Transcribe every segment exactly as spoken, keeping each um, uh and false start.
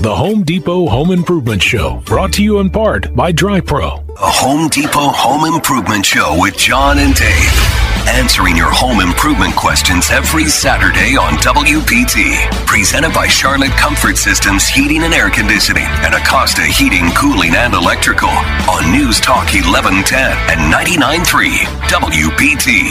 the Home Depot Home Improvement Show, brought to you in part by DryPro. The Home Depot Home Improvement Show with John and Dave. Answering your home improvement questions every Saturday on W P T. Presented by Charlotte Comfort Systems Heating and Air Conditioning and Acosta Heating, Cooling, and Electrical on News Talk eleven ten and ninety-nine point three W P T.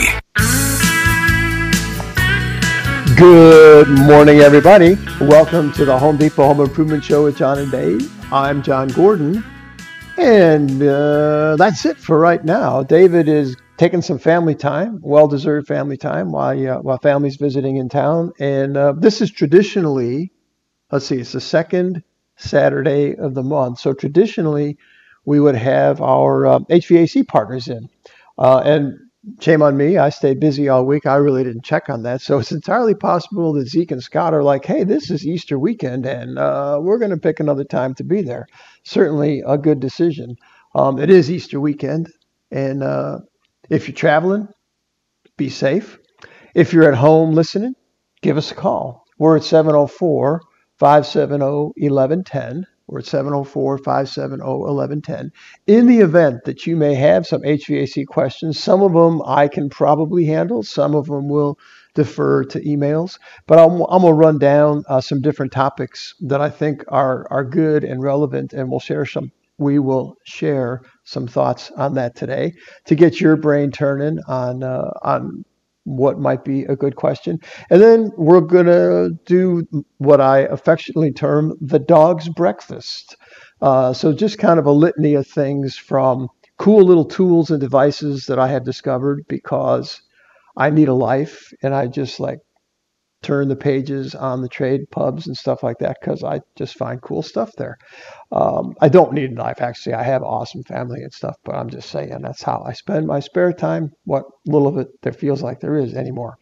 Good morning, everybody. Welcome to the Home Depot Home Improvement Show with John and Dave. I'm John Gordon, and uh, that's it for right now. David is taking some family time, well-deserved family time, while uh, while family's visiting in town. And uh, this is traditionally, let's see, it's the second Saturday of the month. So traditionally, we would have our uh, H V A C partners in. Uh, and shame on me, I stayed busy all week. I really didn't check on that. So it's entirely possible that Zeke and Scott are like, hey, this is Easter weekend, and uh, we're going to pick another time to be there. Certainly a good decision. Um, it is Easter weekend, and uh, if you're traveling, be safe. If you're at home listening, give us a call. We're at seven oh four, five seven oh, eleven ten. We're at seven oh four, five seven oh, eleven ten. In the event that you may have some H V A C questions, some of them I can probably handle. Some of them will defer to emails. But I'm, I'm going to run down uh, some different topics that I think are, are good and relevant, and we'll share some we will share some thoughts on that today to get your brain turning on uh, on what might be a good question. And then we're going to do what I affectionately term the dog's breakfast. Uh, so just kind of a litany of things from cool little tools and devices that I have discovered because I need a life, and I just like turn the pages on the trade pubs and stuff like that because I just find cool stuff there. Um, I don't need a knife, actually. I have awesome family and stuff, but I'm just saying that's how I spend my spare time, what little of it there feels like there is anymore.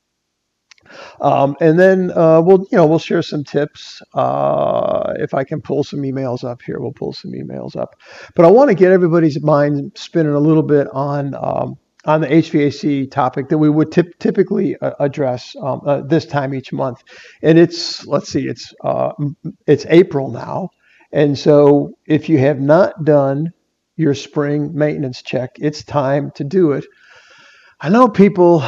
Um, and then uh, we'll, you know, we'll share some tips. Uh, if I can pull some emails up here, we'll pull some emails up. But I want to get everybody's mind spinning a little bit on um, on the H V A C topic that we would tip, typically uh, address um, uh, this time each month. And it's, let's see, it's uh, it's April now. And so if you have not done your spring maintenance check, it's time to do it. I know people,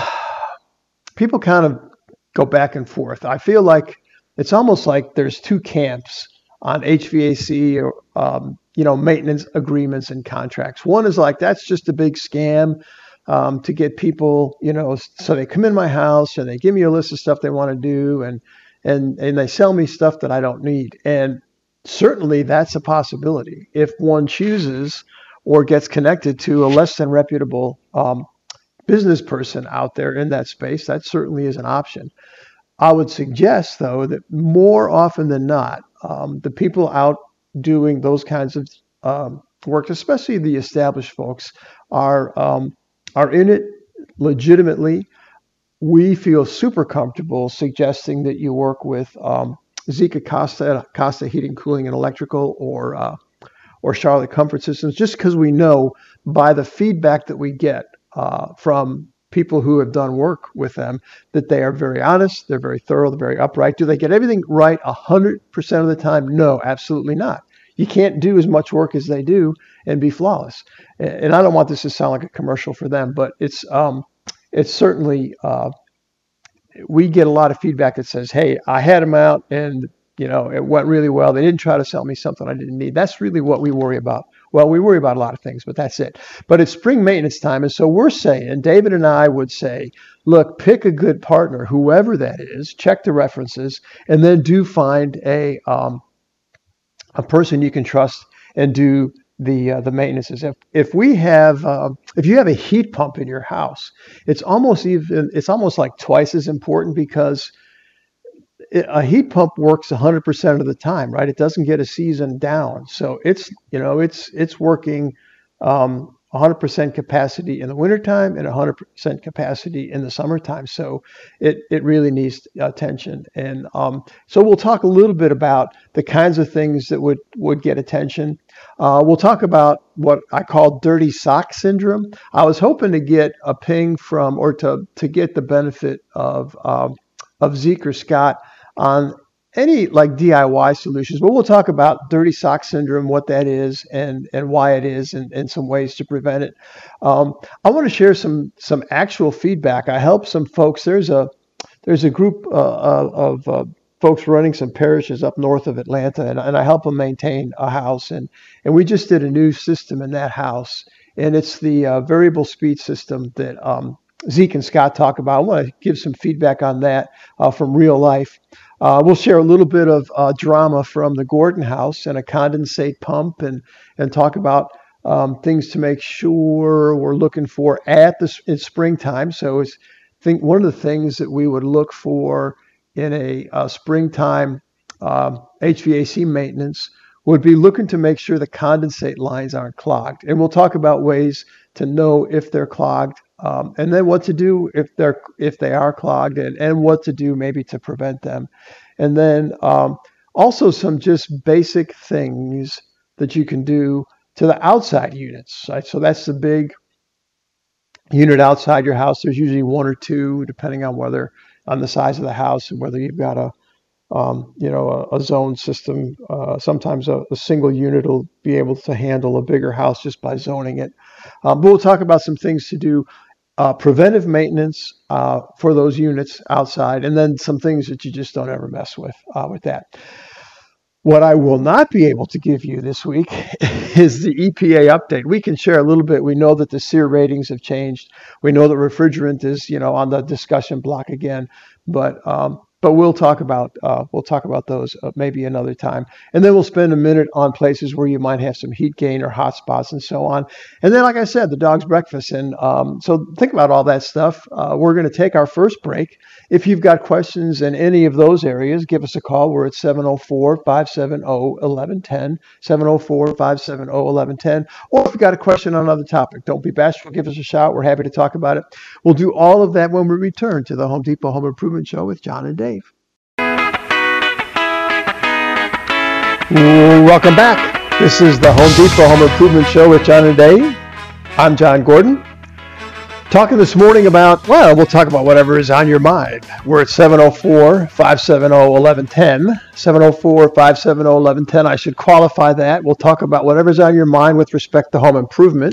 people kind of go back and forth. I feel like it's almost like there's two camps on H V A C or, um, you know, maintenance agreements and contracts. One is like, that's just a big scam. Um, to get people, you know, so they come in my house and they give me a list of stuff they want to do, and and and they sell me stuff that I don't need. And certainly that's a possibility if one chooses or gets connected to a less than reputable um, business person out there in that space. That certainly is an option. I would suggest, though, that more often than not, um, the people out doing those kinds of um, work, especially the established folks, are um, are in it legitimately. We feel super comfortable suggesting that you work with um, Zeke Acosta, Acosta Heating, Cooling, and Electrical, or uh, or Charlotte Comfort Systems, just because we know by the feedback that we get uh, from people who have done work with them that they are very honest, they're very thorough, they're very upright. Do they get everything right one hundred percent of the time? No, absolutely not. You can't do as much work as they do and be flawless. And I don't want this to sound like a commercial for them, but it's um, it's certainly, uh, we get a lot of feedback that says, hey, I had them out and, you know, it went really well. They didn't try to sell me something I didn't need. That's really what we worry about. Well, we worry about a lot of things, but that's it. But it's spring maintenance time. And so we're saying, David and I would say, look, pick a good partner, whoever that is, check the references, and then do find a, um, a person you can trust and do the uh, the maintenances. If if we have uh, if you have a heat pump in your house, it's almost even it's almost like twice as important because it, a heat pump works one hundred percent of the time, right? It doesn't get a season down, so it's you know it's it's working um, one hundred percent capacity in the wintertime and one hundred percent capacity in the summertime. So it, it really needs attention. And um, so we'll talk a little bit about the kinds of things that would, would get attention. Uh, we'll talk about what I call dirty sock syndrome. I was hoping to get a ping from or to, to get the benefit of, um, of Zeke or Scott on any like D I Y solutions, but we'll talk about dirty sock syndrome, what that is, and and why it is, and, and some ways to prevent it. Um, I want to share some some actual feedback. I help some folks. There's a there's a group uh, of uh, folks running some parishes up north of Atlanta, and, and I help them maintain a house. And and we just did a new system in that house, and it's the uh, variable speed system that um, Zeke and Scott talk about. I want to give some feedback on that uh, from real life. Uh, we'll share a little bit of uh, drama from the Gordon house and a condensate pump, and and talk about um, things to make sure we're looking for at the in springtime. So it's I think one of the things that we would look for in a, a springtime uh, H V A C maintenance would be looking to make sure the condensate lines aren't clogged. And we'll talk about ways to know if they're clogged, um, and then what to do if they're if they are clogged, and, and what to do maybe to prevent them. And then um, also some just basic things that you can do to the outside units. Right? So that's the big unit outside your house. There's usually one or two, depending on whether on the size of the house and whether you've got a Um, you know, a, a zone system. Uh, sometimes a, a single unit will be able to handle a bigger house just by zoning it. Um, but we'll talk about some things to do, uh, preventive maintenance uh, for those units outside, and then some things that you just don't ever mess with uh, with that. What I will not be able to give you this week is the E P A update. We can share a little bit. We know that the S E R ratings have changed. We know that refrigerant is, you know, on the discussion block again, but um, But we'll talk about uh, we'll talk about those uh, maybe another time, and then we'll spend a minute on places where you might have some heat gain or hot spots and so on. And then, like I said, the dog's breakfast, and um, so think about all that stuff. Uh, we're going to take our first break. If you've got questions in any of those areas, give us a call. We're at seven oh four, five seven oh, one one one oh, seven oh four, five seven oh, one one one oh. Or if you've got a question on another topic, don't be bashful. Give us a shout. We're happy to talk about it. We'll do all of that when we return to the Home Depot Home Improvement Show with John and Dave. Welcome back. This is the Home Depot Home Improvement Show with John and Dave. I'm John Gordon. Talking this morning about, well, we'll talk about whatever is on your mind. We're at seven oh four, five seven oh, one one one oh, seven oh four, five seven oh, one one one oh. I should qualify that. We'll talk about whatever's on your mind with respect to home improvement.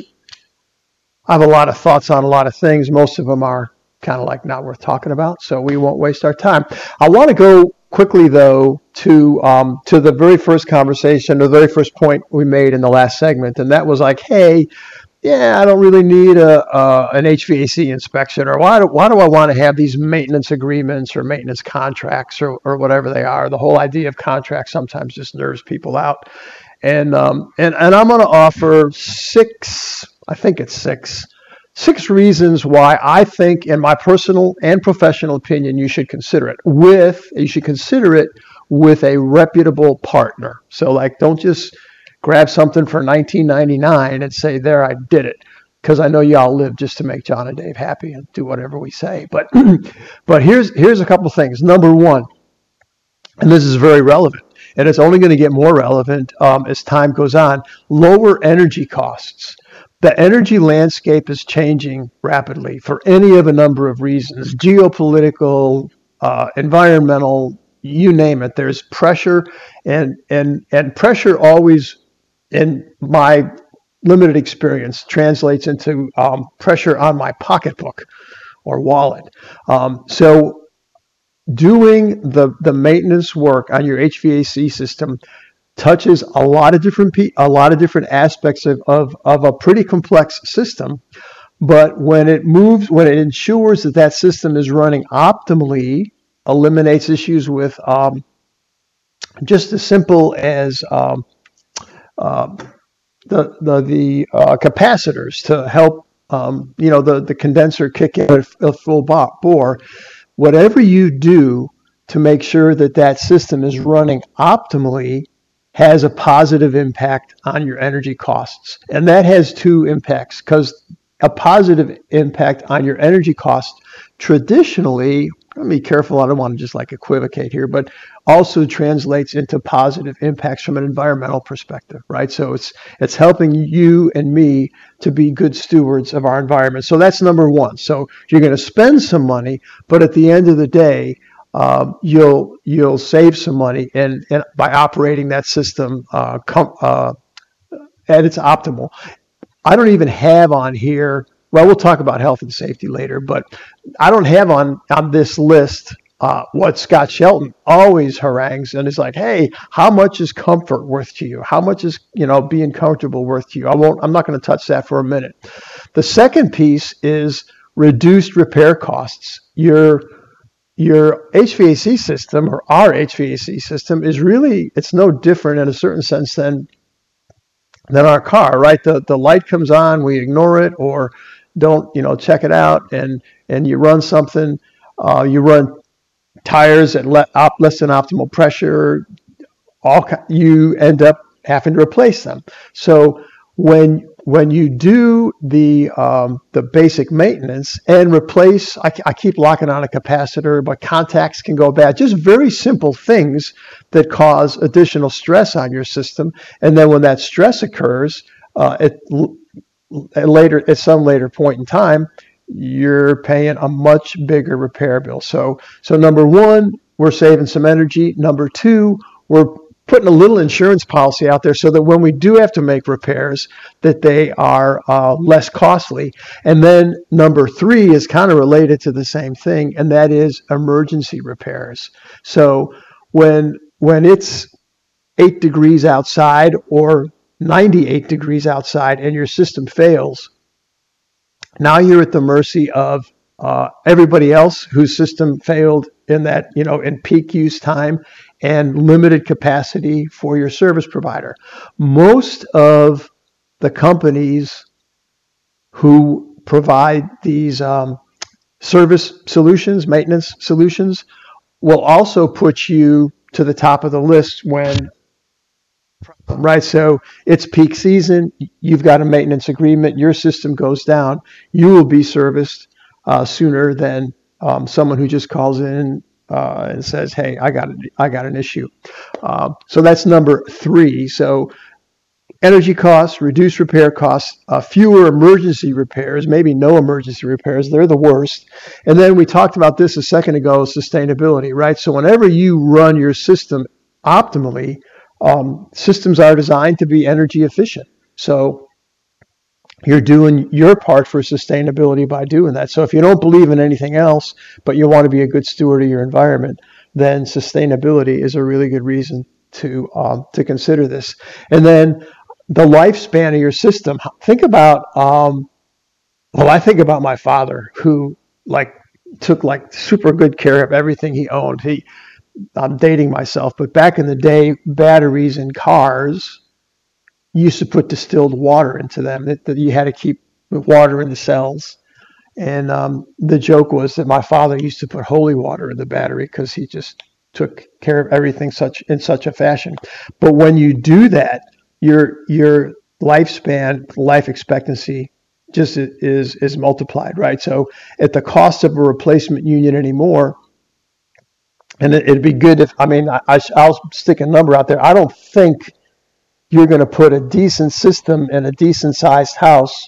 I have a lot of thoughts on a lot of things. Most of them are kind of like not worth talking about, so we won't waste our time. I want to go quickly, though, to um, to the very first conversation, the very first point we made in the last segment, and that was like, hey, yeah, I don't really need a uh, an H V A C inspection, or why do, why do I want to have these maintenance agreements or maintenance contracts or, or whatever they are? The whole idea of contracts sometimes just nerves people out. And um, and, and I'm going to offer six, I think it's six, six reasons why I think, in my personal and professional opinion, you should consider it with, you should consider it with a reputable partner. So like, don't just grab something for nineteen ninety-nine and say, there, I did it. Because I know y'all live just to make John and Dave happy and do whatever we say. But but here's here's a couple things. Number one, and this is very relevant, and it's only going to get more relevant um, as time goes on, lower energy costs. The energy landscape is changing rapidly for any of a number of reasons, geopolitical, uh, environmental, you name it. There's pressure, and and and pressure always, in my limited experience, translates into um, pressure on my pocketbook or wallet. Um, so doing the, the maintenance work on your H V A C system touches a lot of different pe- a lot of different aspects of, of, of a pretty complex system. But when it moves, when it ensures that that system is running optimally, eliminates issues with um, just as simple as um, uh, the the, the uh, capacitors to help um, you know the, the condenser kick in at a full bore. Whatever you do to make sure that that system is running optimally has a positive impact on your energy costs. And that has two impacts, because a positive impact on your energy costs traditionally, let me be careful, I don't want to just like equivocate here, but also translates into positive impacts from an environmental perspective, right? So it's it's helping you and me to be good stewards of our environment. So that's number one. So you're going to spend some money, but at the end of the day, uh, you'll you'll save some money and, and by operating that system uh, com- uh, at its optimal. I don't even have on here. Well, we'll talk about health and safety later, but I don't have on on this list uh, what Scott Shelton always harangues, and is like, hey, how much is comfort worth to you? How much is, you know, being comfortable worth to you? I won't. I'm not going to touch that for a minute. The second piece is reduced repair costs. Your your H V A C system, or our H V A C system, is really, it's no different in a certain sense than than our car, right? The the light comes on, we ignore it or don't, you know, check it out, and and you run something, uh, you run tires at le- op- less than optimal pressure, all you end up having to replace them. So when when you do the um, the basic maintenance and replace, I, I keep locking on a capacitor, but contacts can go bad. Just very simple things that cause additional stress on your system. And then when that stress occurs, uh, at, at later at some later point in time, you're paying a much bigger repair bill. So so number one, we're saving some energy. Number two, we're putting a little insurance policy out there so that when we do have to make repairs, that they are uh, less costly. And then number three is kind of related to the same thing, and that is emergency repairs. So when when it's eight degrees outside or ninety-eight degrees outside and your system fails, now you're at the mercy of uh, everybody else whose system failed in that, you know, in peak use time and limited capacity for your service provider. Most of the companies who provide these um, service solutions, maintenance solutions, will also put you to the top of the list when, right? So it's peak season, you've got a maintenance agreement, your system goes down, you will be serviced uh, sooner than um, someone who just calls in Uh, and says, "Hey, I got a, I got an issue." Uh, so that's number three. So energy costs, reduced repair costs, uh, fewer emergency repairs, maybe no emergency repairs. They're the worst. And then we talked about this a second ago: sustainability, right? So whenever you run your system optimally, um, systems are designed to be energy efficient. So you're doing your part for sustainability by doing that. So if you don't believe in anything else, but you want to be a good steward of your environment, then sustainability is a really good reason to um, to consider this. And then the lifespan of your system. Think about, um, well, I think about my father, who like took like super good care of everything he owned. He, I'm dating myself, but back in the day, batteries in cars used to put distilled water into them, that, that you had to keep water in the cells. And um, the joke was that my father used to put holy water in the battery because he just took care of everything such in such a fashion. But when you do that, your your lifespan, life expectancy just is is multiplied, right? So at the cost of a replacement unit anymore, and it, it'd be good if, I mean, I, I, I'll stick a number out there. I don't think you're going to put a decent system in a decent sized house,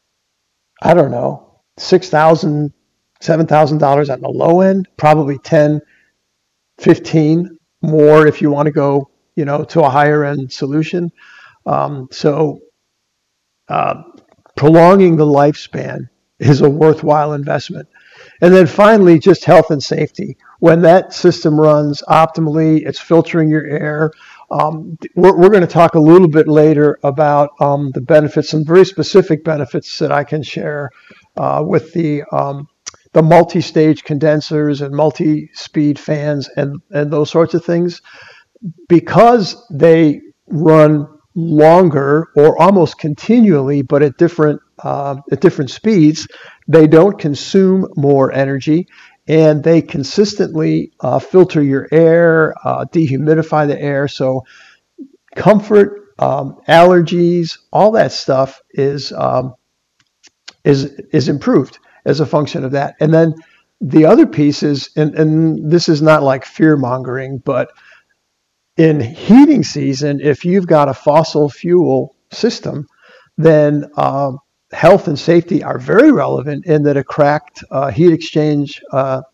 I don't know, six thousand dollars, seven thousand dollars on the low end, probably ten, fifteen more if you want to go, you know, to a higher end solution. Um, so uh, prolonging the lifespan is a worthwhile investment. And then finally, just health and safety. When that system runs optimally, it's filtering your air. Um, we're, we're going to talk a little bit later about um, the benefits, some very specific benefits that I can share uh, with the um, the multi-stage condensers and multi-speed fans and, and those sorts of things. Because they run longer or almost continually, but at different uh, at different speeds, they don't consume more energy. And they consistently uh, filter your air, uh, dehumidify the air. So comfort, um, allergies, all that stuff is um, is is improved as a function of that. And then the other piece is, and, and this is not like fear mongering, but in heating season, if you've got a fossil fuel system, then uh, health and safety are very relevant in that a cracked uh, heat exchange uh,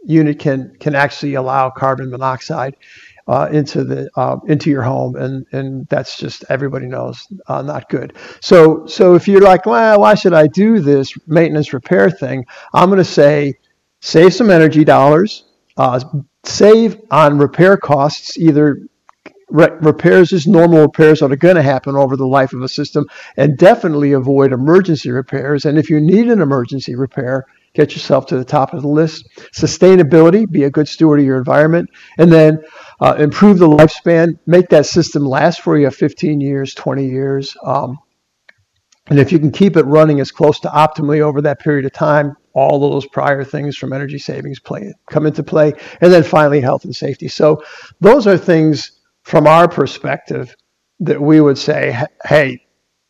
unit can can actually allow carbon monoxide uh, into the uh, into your home, and and that's just, everybody knows, uh, not good. So so if you're like, well, why should I do this maintenance repair thing? I'm going to say, save some energy dollars, uh, save on repair costs, either Re- repairs, just normal repairs that are going to happen over the life of a system, and definitely avoid emergency repairs. And if you need an emergency repair, get yourself to the top of the list. Sustainability, be a good steward of your environment, and then uh, improve the lifespan, make that system last for you fifteen years, twenty years. Um, and if you can keep it running as close to optimally over that period of time, all of those prior things from energy savings play come into play. And then finally, health and safety. So those are things from our perspective that we would say, hey,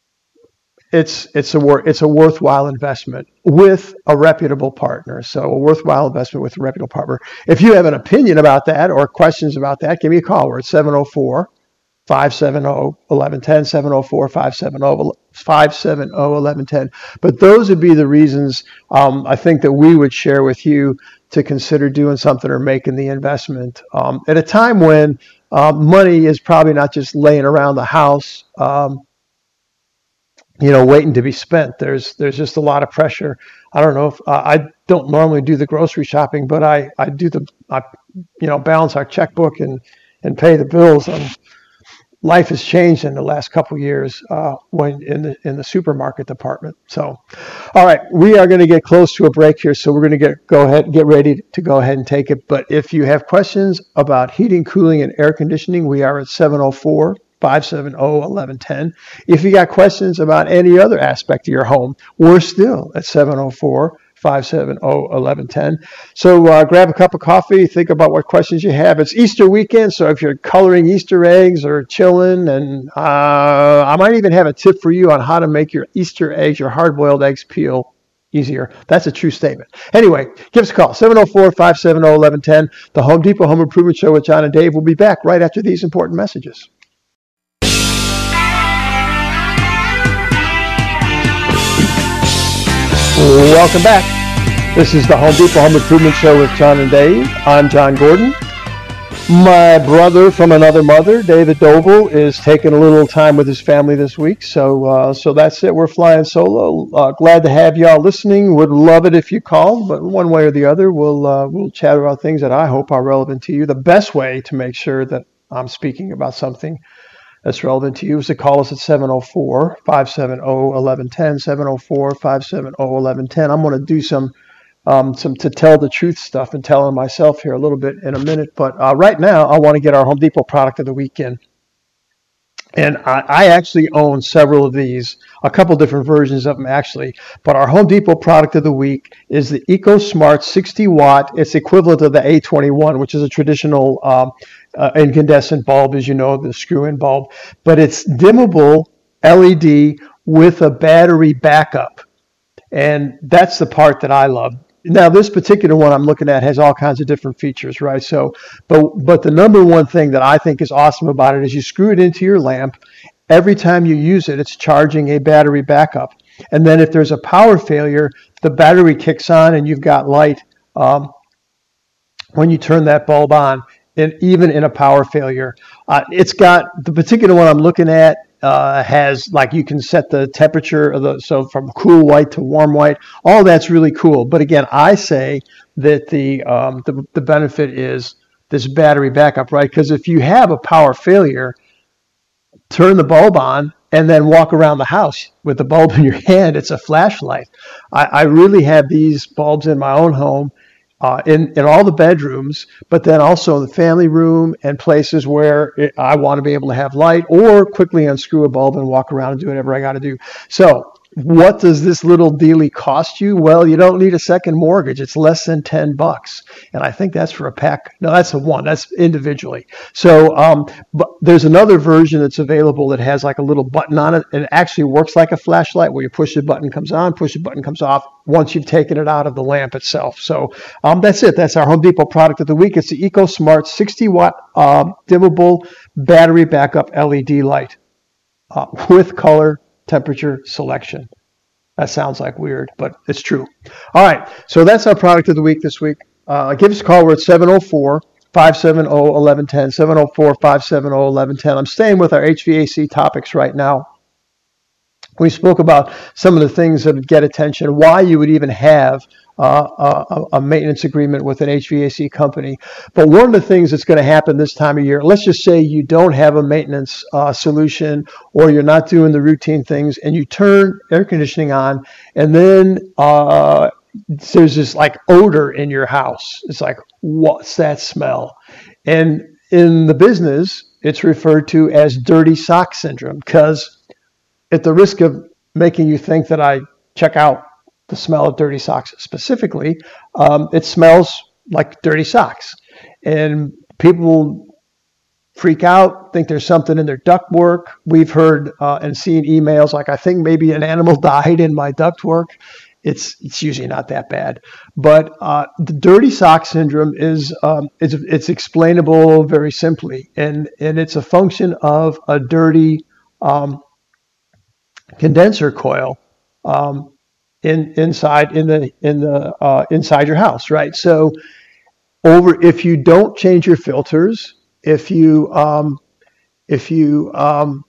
it's it's a wor- it's a worthwhile investment with a reputable partner. So a worthwhile investment with a reputable partner. If you have an opinion about that or questions about that, give me a call. We're at seven oh four, five seven oh, one one one zero, seven oh four, five seven oh, five seven oh, one one one zero. But those would be the reasons um, I think that we would share with you to consider doing something or making the investment um, at a time when uh, money is probably not just laying around the house, um, you know, waiting to be spent. There's there's just a lot of pressure. I don't know if uh, I don't normally do the grocery shopping, but I I do the I you know balance our checkbook and and pay the bills. Um, life has changed in the last couple of years uh, when in the in the supermarket department. So, all right, we are going to get close to a break here, so we're going to get go ahead get ready to go ahead and take it. But if you have questions about heating, cooling, and air conditioning, we are at seven oh four, five seven oh, one one one zero. If you got questions about any other aspect of your home, we're still at seven oh four, five seven oh, one one one zero. So uh, grab a cup of coffee, think about what questions you have. It's Easter weekend, so if you're coloring Easter eggs or chilling, and uh, I might even have a tip for you on how to make your Easter eggs, your hard-boiled eggs, peel easier. That's a true statement. Anyway, give us a call, seven oh four, five seven oh, one one one zero. The Home Depot Home Improvement Show with John and Dave will be back right after these important messages. Welcome back. This is the Home Depot Home Improvement Show with John and Dave. I'm John Gordon. My brother from another mother, David Doble, is taking a little time with his family this week. So uh, so that's it. We're flying solo. Uh, glad to have y'all listening. Would love it if you called, but one way or the other, we'll, uh, we'll chat about things that I hope are relevant to you. The best way to make sure that I'm speaking about something that's relevant to you is to call us at seven oh four, five seven oh, one one one zero, seven oh four, five seven oh, one one one zero. I'm going to do some um, some to tell the truth stuff and telling myself here a little bit in a minute. But uh, right now, I want to get our Home Depot product of the weekend. And I, I actually own several of these, a couple different versions of them actually. But our Home Depot product of the week is the EcoSmart sixty watt. It's equivalent to the A twenty-one, which is a traditional um, uh, incandescent bulb, as you know, the screw-in bulb. But it's dimmable L E D with a battery backup. And that's the part that I love. Now, this particular one I'm looking at has all kinds of different features, right? So, but but the number one thing that I think is awesome about it is you screw it into your lamp. Every time you use it, it's charging a battery backup. And then if there's a power failure, the battery kicks on and you've got light um, when you turn that bulb on, and even in a power failure. Uh, it's got, the particular one I'm looking at, Uh, has like you can set the temperature of the so from cool white to warm white. All that's really cool. But again, I say that the um, the, the benefit is this battery backup, right? Because if you have a power failure, turn the bulb on and then walk around the house with the bulb in your hand. It's a flashlight. I, I really have these bulbs in my own home. Uh, in, in all the bedrooms, but then also in the family room and places where it, I want to be able to have light or quickly unscrew a bulb and walk around and do whatever I got to do. So what does this little dealie cost you? Well, you don't need a second mortgage. It's less than ten bucks. And I think that's for a pack. No, that's a one. That's individually. So um, but there's another version that's available that has like a little button on it. And it actually works like a flashlight where you push the button, comes on, push the button, comes off once you've taken it out of the lamp itself. So um, that's it. That's our Home Depot product of the week. It's the EcoSmart sixty watt uh, dimmable battery backup L E D light uh, with color temperature selection. That sounds like weird, but it's true. All right, so that's our product of the week this week. uh, give us a call. We're at seven oh four, five seven oh, eleven ten, seven oh four, five seven oh, eleven ten. I'm staying with our H V A C topics right now. We spoke about some of the things that would get attention, why you would even have uh, a, a maintenance agreement with an H V A C company. But one of the things that's going to happen this time of year, let's just say you don't have a maintenance uh, solution, or you're not doing the routine things, and you turn air conditioning on, and then uh, there's this like odor in your house. It's like, what's that smell? And in the business, it's referred to as dirty sock syndrome, because at the risk of making you think that I check out the smell of dirty socks specifically, um, it smells like dirty socks. And people freak out, think there's something in their ductwork. We've heard uh, and seen emails like, I think maybe an animal died in my ductwork. It's it's usually not that bad. But uh, the dirty sock syndrome is um, it's, it's explainable very simply. And, and it's a function of a dirty um, condenser coil um, in inside in the in the uh, inside your house, right? So over if you don't change your filters, if you um, if you um,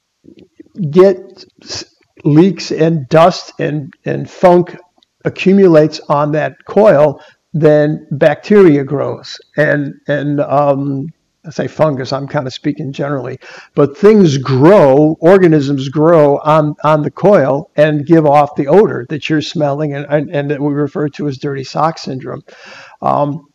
get leaks and dust and and funk accumulates on that coil, then bacteria grows and and um, I say fungus, I'm kind of speaking generally, but things grow, organisms grow on, on the coil and give off the odor that you're smelling and, and, and that we refer to as dirty sock syndrome. Um,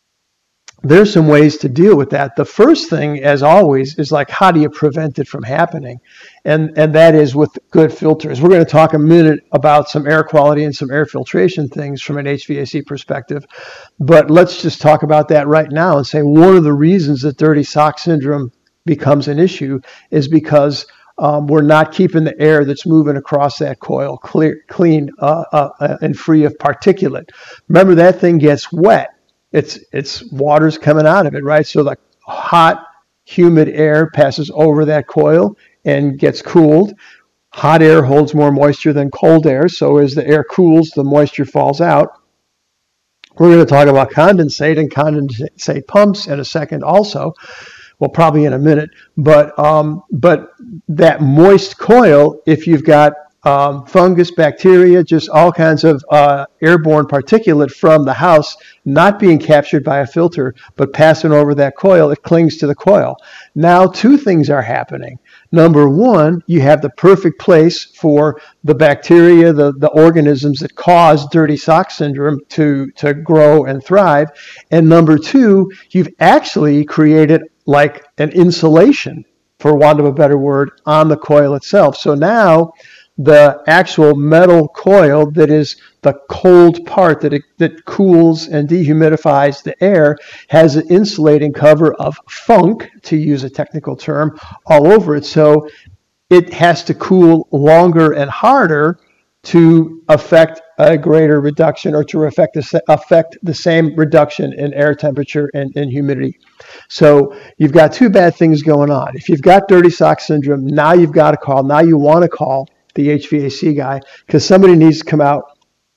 there's some ways to deal with that. The first thing, as always, is like, how do you prevent it from happening? And, and that is with good filters. We're going to talk a minute about some air quality and some air filtration things from an H V A C perspective. But let's just talk about that right now and say one of the reasons that dirty sock syndrome becomes an issue is because um, we're not keeping the air that's moving across that coil clear, clean uh, uh, and free of particulate. Remember, that thing gets wet. It's it's water's coming out of it, right? So the hot, humid air passes over that coil and gets cooled. Hot air holds more moisture than cold air, so as the air cools, the moisture falls out. We're going to talk about condensate and condensate pumps in a second also. Well, probably in a minute. But um, but that moist coil, if you've got um, fungus, bacteria, just all kinds of uh, airborne particulate from the house not being captured by a filter, but passing over that coil, it clings to the coil. Now, two things are happening. Number one, you have the perfect place for the bacteria, the, the organisms that cause dirty sock syndrome to, to grow and thrive. And number two, you've actually created like an insulation, for want of a better word, on the coil itself. So now the actual metal coil that is the cold part that it, that cools and dehumidifies the air has an insulating cover of funk, to use a technical term, all over it. So it has to cool longer and harder to affect a greater reduction or to affect the, affect the same reduction in air temperature and, and humidity. So you've got two bad things going on. If you've got dirty sock syndrome, now you've got to call, now you want to call the H V A C guy, because somebody needs to come out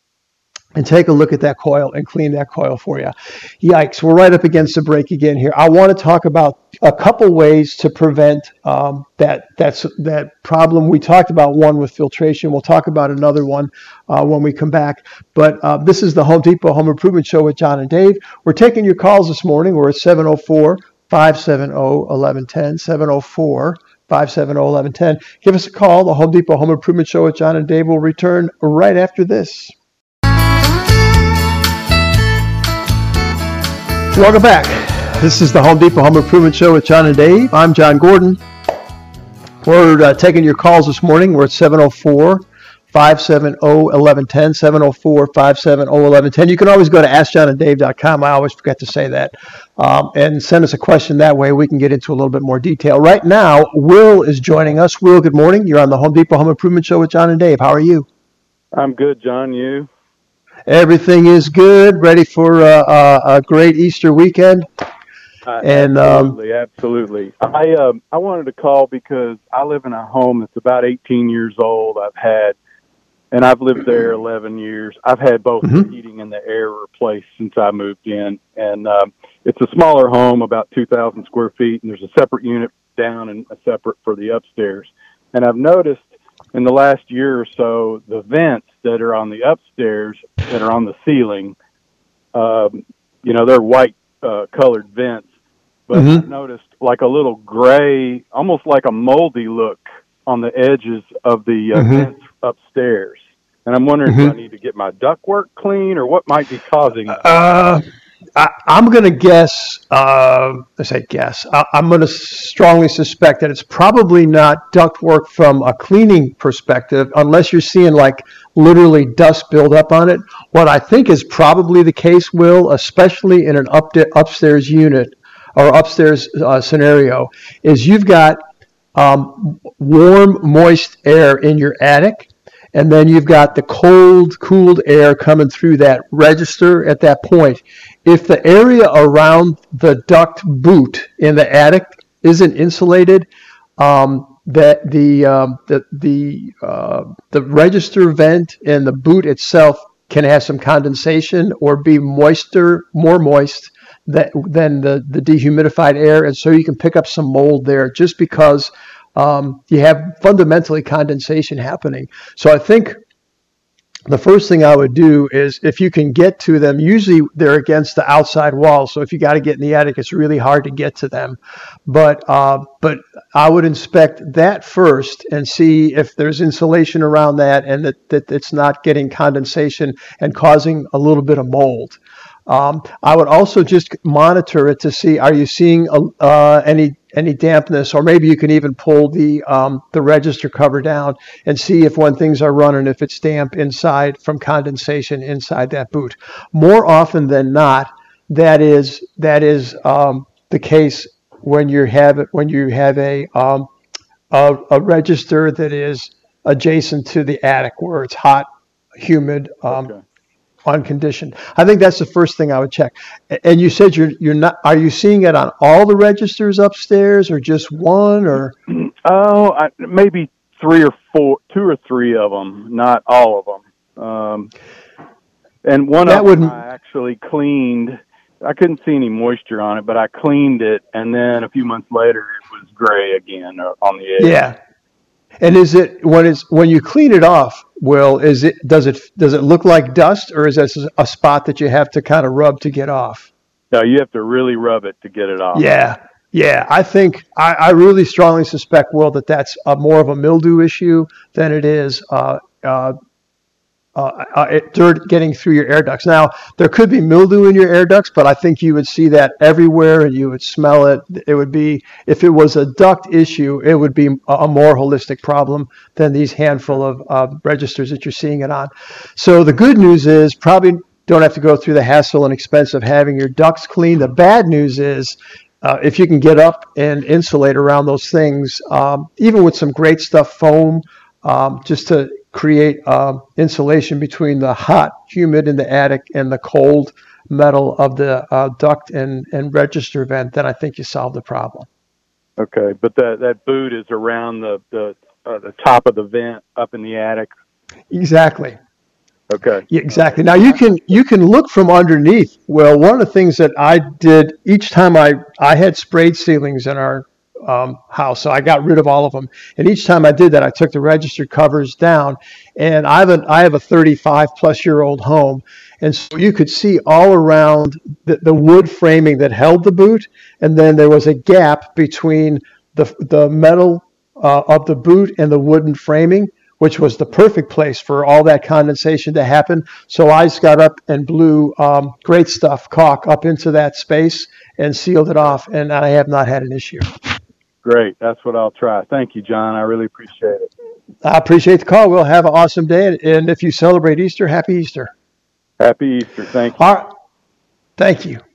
and take a look at that coil and clean that coil for you. Yikes, we're right up against the break again here. I want to talk about a couple ways to prevent um, that that's that problem. We talked about one with filtration. We'll talk about another one uh, when we come back. But uh, this is the Home Depot Home Improvement Show with John and Dave. We're taking your calls this morning. We're at seven oh four, five seven oh, eleven ten, seven oh four, five seven oh, eleven ten. Give us a call. The Home Depot Home Improvement Show with John and Dave will return right after this. Welcome back. This is the Home Depot Home Improvement Show with John and Dave. I'm John Gordon. We're uh, taking your calls this morning. We're at seven oh four, five seven oh, eleven ten, seven oh four, five seven oh, eleven ten. You can always go to ask john and dave dot com. I always forget to say that. Um, and send us a question that way. We can get into a little bit more detail. Right now, Will is joining us. Will, good morning. You're on the Home Depot Home Improvement Show with John and Dave. How are you? I'm good, John. You? Everything is good. Ready for uh, uh, a great Easter weekend. Uh, and absolutely, um, absolutely. I um, I wanted to call because I live in a home that's about eighteen years old. I've had and I've lived there eleven years. I've had both Mm-hmm. the heating and the air replaced since I moved in, and um, it's a smaller home, about two thousand square feet, and there's a separate unit down and a separate for the upstairs. And I've noticed in the last year or so, the vents that are on the upstairs that are on the ceiling, um, you know, they're white uh, colored vents, but Mhm. I've noticed like a little gray, almost like a moldy look on the edges of the uh, Mhm. vents upstairs. And I'm wondering Mhm. if I need to get my ductwork clean or what might be causing that. Uh, I, I'm going to guess, uh, I say guess, I, I'm going to strongly suspect that it's probably not ductwork from a cleaning perspective, unless you're seeing like literally dust build up on it. What I think is probably the case, Will, especially in an up upstairs unit or upstairs uh, scenario, is you've got um, warm, moist air in your attic. And then you've got the cold, cooled air coming through that register at that point. If the area around the duct boot in the attic isn't insulated, um, that the um, the the uh, the register vent and the boot itself can have some condensation or be moister, more moist than than the the dehumidified air, and so you can pick up some mold there just because. Um, you have fundamentally condensation happening. So I think the first thing I would do is if you can get to them, usually they're against the outside wall. So if you got to get in the attic, it's really hard to get to them. But uh, but I would inspect that first and see if there's insulation around that and that, that it's not getting condensation and causing a little bit of mold. Um, I would also just monitor it to see, are you seeing uh, any any dampness, or maybe you can even pull the um, the register cover down and see if when things are running, if it's damp inside from condensation inside that boot. More often than not, that is that is um, the case when you have when you have a, um, a a register that is adjacent to the attic where it's hot, humid. Um, Okay. Unconditioned. I think that's the first thing I would check. And you said you're you're not. Are you seeing it on all the registers upstairs, or just one? Or Oh, I, maybe three or four, two or three of them, not all of them. Um, and one That of them wouldn't- I actually cleaned. I couldn't see any moisture on it, but I cleaned it, and then a few months later, it was gray again uh, on the edge. yeah. And is it when it's when you clean it off? Will is it does it does it look like dust, or is this a spot that you have to kind of rub to get off? No, you have to really rub it to get it off. Yeah. Yeah, I think I, I really strongly suspect, Will, that that's a, more of a mildew issue than it is uh, uh, uh, uh, it, dirt getting through your air ducts. Now, there could be mildew in your air ducts, but I think you would see that everywhere and you would smell it. It would be, if it was a duct issue, it would be a, a more holistic problem than these handful of uh, registers that you're seeing it on. So the good news is probably don't have to go through the hassle and expense of having your ducts cleaned. The bad news is uh, if you can get up and insulate around those things, um, even with some great stuff, foam, um, just to create um, insulation between the hot, humid in the attic and the cold metal of the uh, duct and, and register vent, then I think you solve the problem. Okay, but that that boot is around the the uh, the top of the vent up in the attic. Exactly. Okay. Yeah, exactly. Now you can you can look from underneath. Well, one of the things that I did each time I I had sprayed ceilings in our um, house, so I got rid of all of them. And each time I did that, I took the register covers down. And I have an I have a thirty-five plus year old home, and so you could see all around the, the wood framing that held the boot, and then there was a gap between the the metal uh, of the boot and the wooden framing, which was the perfect place for all that condensation to happen. So I just got up and blew um, great stuff, caulk, up into that space and sealed it off, and I have not had an issue. Great. That's what I'll try. Thank you, John. I really appreciate it. I appreciate the call. We'll have an awesome day, and if you celebrate Easter, happy Easter. Happy Easter. Thank you. All right. Thank you.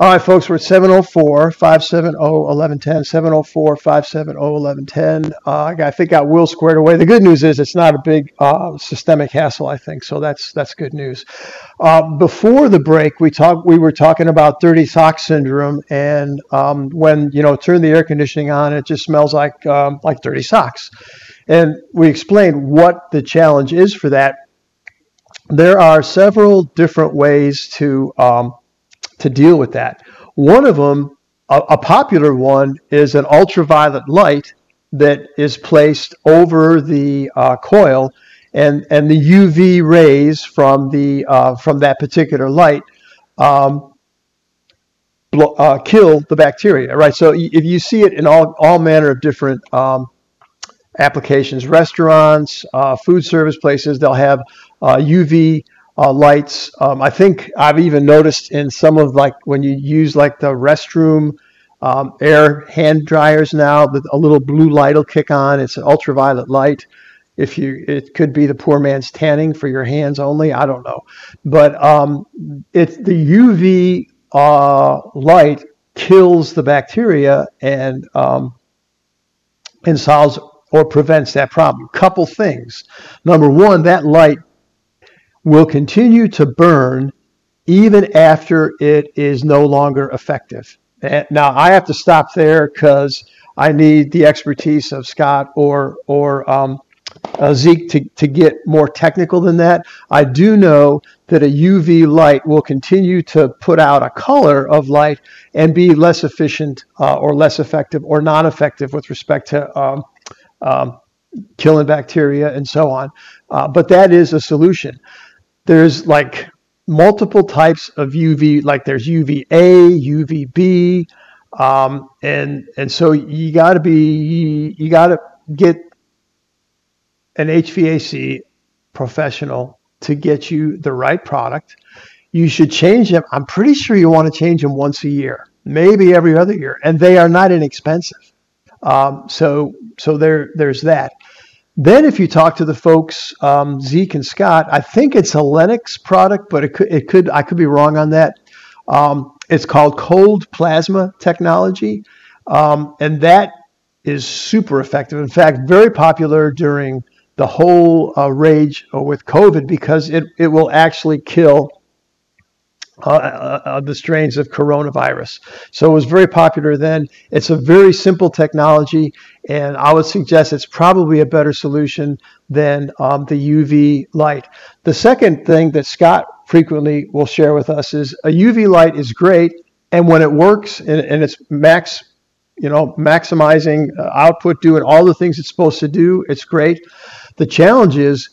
All right, folks, we're at seven oh four, five seven oh, eleven ten, seven oh four, five seven oh, eleven ten. Uh, I think got Will squared away. The good news is it's not a big uh, systemic hassle, I think, so that's that's good news. Uh, before the break, we talked. we were talking about dirty sock syndrome, and um, when, you know, turn the air conditioning on, it just smells like um, like dirty socks. And we explained what the challenge is for that. There are several different ways to um, to deal with that. One of them, a, a popular one, is an ultraviolet light that is placed over the uh, coil, and and the U V rays from the uh, from that particular light um, blo- uh, kill the bacteria. Right. So if you see it in all all manner of different um, applications, restaurants, uh, food service places, they'll have uh, U V Uh, lights. Um, I think I've even noticed in some of, like, when you use like the restroom um, air hand dryers now, that a little blue light will kick on. It's an ultraviolet light. If you, it could be the poor man's tanning for your hands only. I don't know, but um, it's the U V uh, light kills the bacteria and um, and solves or prevents that problem. Couple things. Number one, that light will continue to burn even after it is no longer effective. And now I have to stop there because I need the expertise of Scott or or um, uh, Zeke to, to get more technical than that. I do know that a U V light will continue to put out a color of light and be less efficient uh, or less effective or non-effective with respect to um, um, killing bacteria and so on. Uh, but that is a solution. There's like multiple types of U V, like there's U V A, U V B, um, and and so you got to be you got to get an H V A C professional to get you the right product. You should change them. I'm pretty sure you want to change them once a year, maybe every other year, and they are not inexpensive. Um, so so there there's that. Then if you talk to the folks, um, Zeke and Scott, I think it's a Lennox product, but it could, it could I could be wrong on that. Um, it's called cold plasma technology, um, and that is super effective. In fact, very popular during the whole uh, rage with COVID because it, it will actually kill Uh, uh, the strains of coronavirus. So it was very popular then. It's a very simple technology, and I would suggest it's probably a better solution than um, the U V light. The second thing that Scott frequently will share with us is a U V light is great, and when it works and, and it's max, you know, maximizing uh, output, doing all the things it's supposed to do, it's great. The challenge is,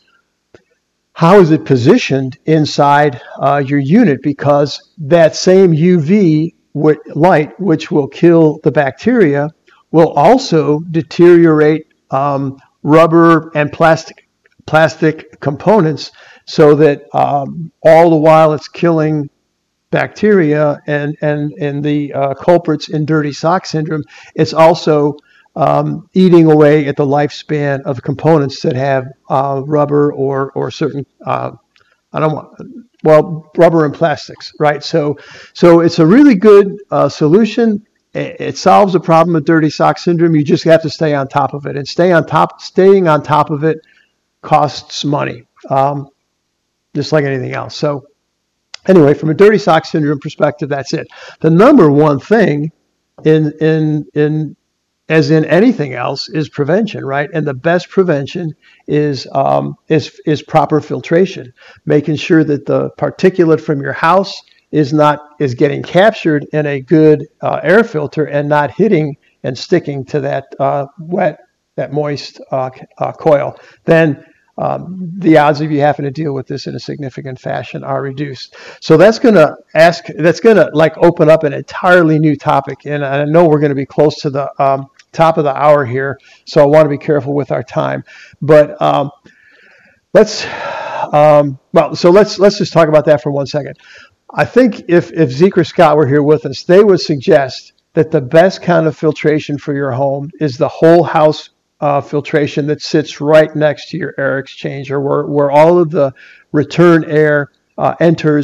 how is it positioned inside uh, your unit? Because that same U V light, which will kill the bacteria, will also deteriorate um, rubber and plastic plastic components, so that um, all the while it's killing bacteria and and and the uh, culprits in dirty sock syndrome, it's also Um, eating away at the lifespan of components that have uh, rubber or or certain uh, I don't want well rubber and plastics, right? So so it's a really good uh, solution. It, it solves the problem of dirty sock syndrome. You just have to stay on top of it, and stay on top. Staying on top of it costs money, um, just like anything else. So anyway, from a dirty sock syndrome perspective, that's it. The number one thing in in in as in anything else, is prevention, right? And the best prevention is um, is is proper filtration, making sure that the particulate from your house is not is getting captured in a good uh, air filter and not hitting and sticking to that uh, wet, that moist uh, uh, coil. Then um, the odds of you having to deal with this in a significant fashion are reduced. So that's going to ask. That's going to like open up an entirely new topic, and I know we're going to be close to the um, top of the hour here, so I want to be careful with our time. But um, let's um, well, so let's let's just talk about that for one second. I think if if Zeke or Scott were here with us, they would suggest that the best kind of filtration for your home is the whole house uh, filtration that sits right next to your air exchanger, where where all of the return air uh, enters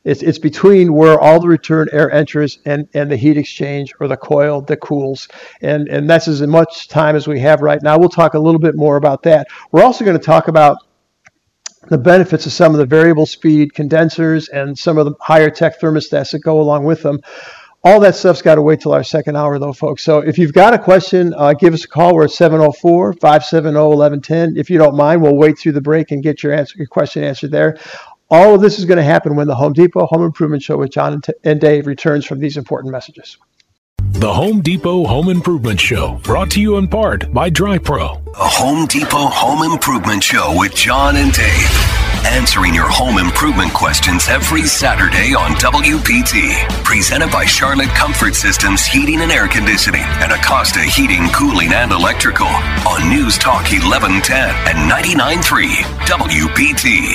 It's it's between where all the return air enters and, and the heat exchange or the coil that cools. And, and that's as much time as we have right now. We'll talk a little bit more about that. We're also going to talk about the benefits of some of the variable speed condensers and some of the higher tech thermostats that go along with them. All that stuff's got to wait till our second hour, though, folks. So if you've got a question, uh, give us a call. We're at seven oh four, five seven oh, one one one zero. If you don't mind, we'll wait through the break and get your answer, your question answered there. All of this is going to happen when the Home Depot Home Improvement Show with John and, T- and Dave returns from these important messages. The Home Depot Home Improvement Show, brought to you in part by DryPro. The Home Depot Home Improvement Show with John and Dave. Answering your home improvement questions every Saturday on W P T. Presented by Charlotte Comfort Systems Heating and Air Conditioning and Acosta Heating, Cooling, and Electrical on News Talk eleven ten and ninety-nine point three W P T.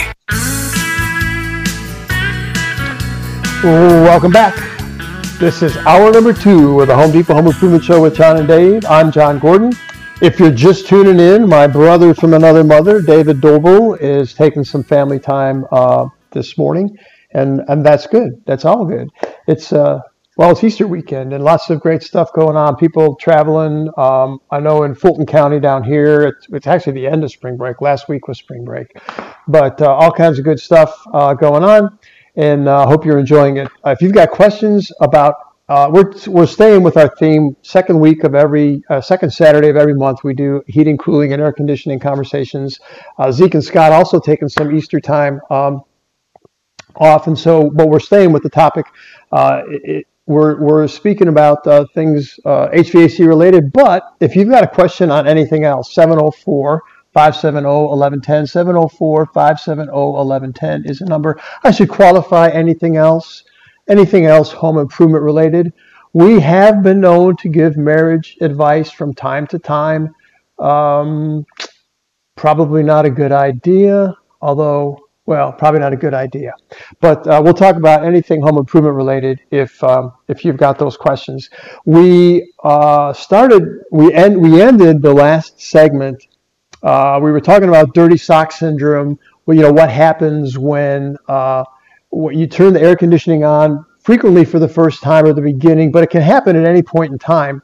Welcome back. This is hour number two of the Home Depot Home Improvement Show with John and Dave. I'm John Gordon. If you're just tuning in, my brother from another mother, David Doble, is taking some family time uh, this morning, and, and that's good. That's all good. It's uh, well, it's Easter weekend, and lots of great stuff going on. People traveling. Um, I know in Fulton County down here, it's, it's actually the end of spring break. Last week was spring break, but uh, all kinds of good stuff uh, going on, and I uh, hope you're enjoying it. Uh, if you've got questions about Uh, we're we're staying with our theme. Second week of every uh, second Saturday of every month, we do heating, cooling, and air conditioning conversations. Uh, Zeke and Scott also taking some Easter time um, off, and so but we're staying with the topic. Uh, it, it, we're we're speaking about uh, things uh, H V A C related. But if you've got a question on anything else, seven oh four, five seven oh, one one one zero, seven oh four, five seven oh, one one one zero is a number. I should qualify anything else. Anything else home improvement related. We have been known to give marriage advice from time to time. Um, probably not a good idea, although, well, probably not a good idea. But uh, we'll talk about anything home improvement related if um, if you've got those questions. We uh, started, we end, we ended the last segment. Uh, we were talking about dirty sock syndrome. Well, you know, what happens when uh, you turn the air conditioning on frequently for the first time or the beginning, but it can happen at any point in time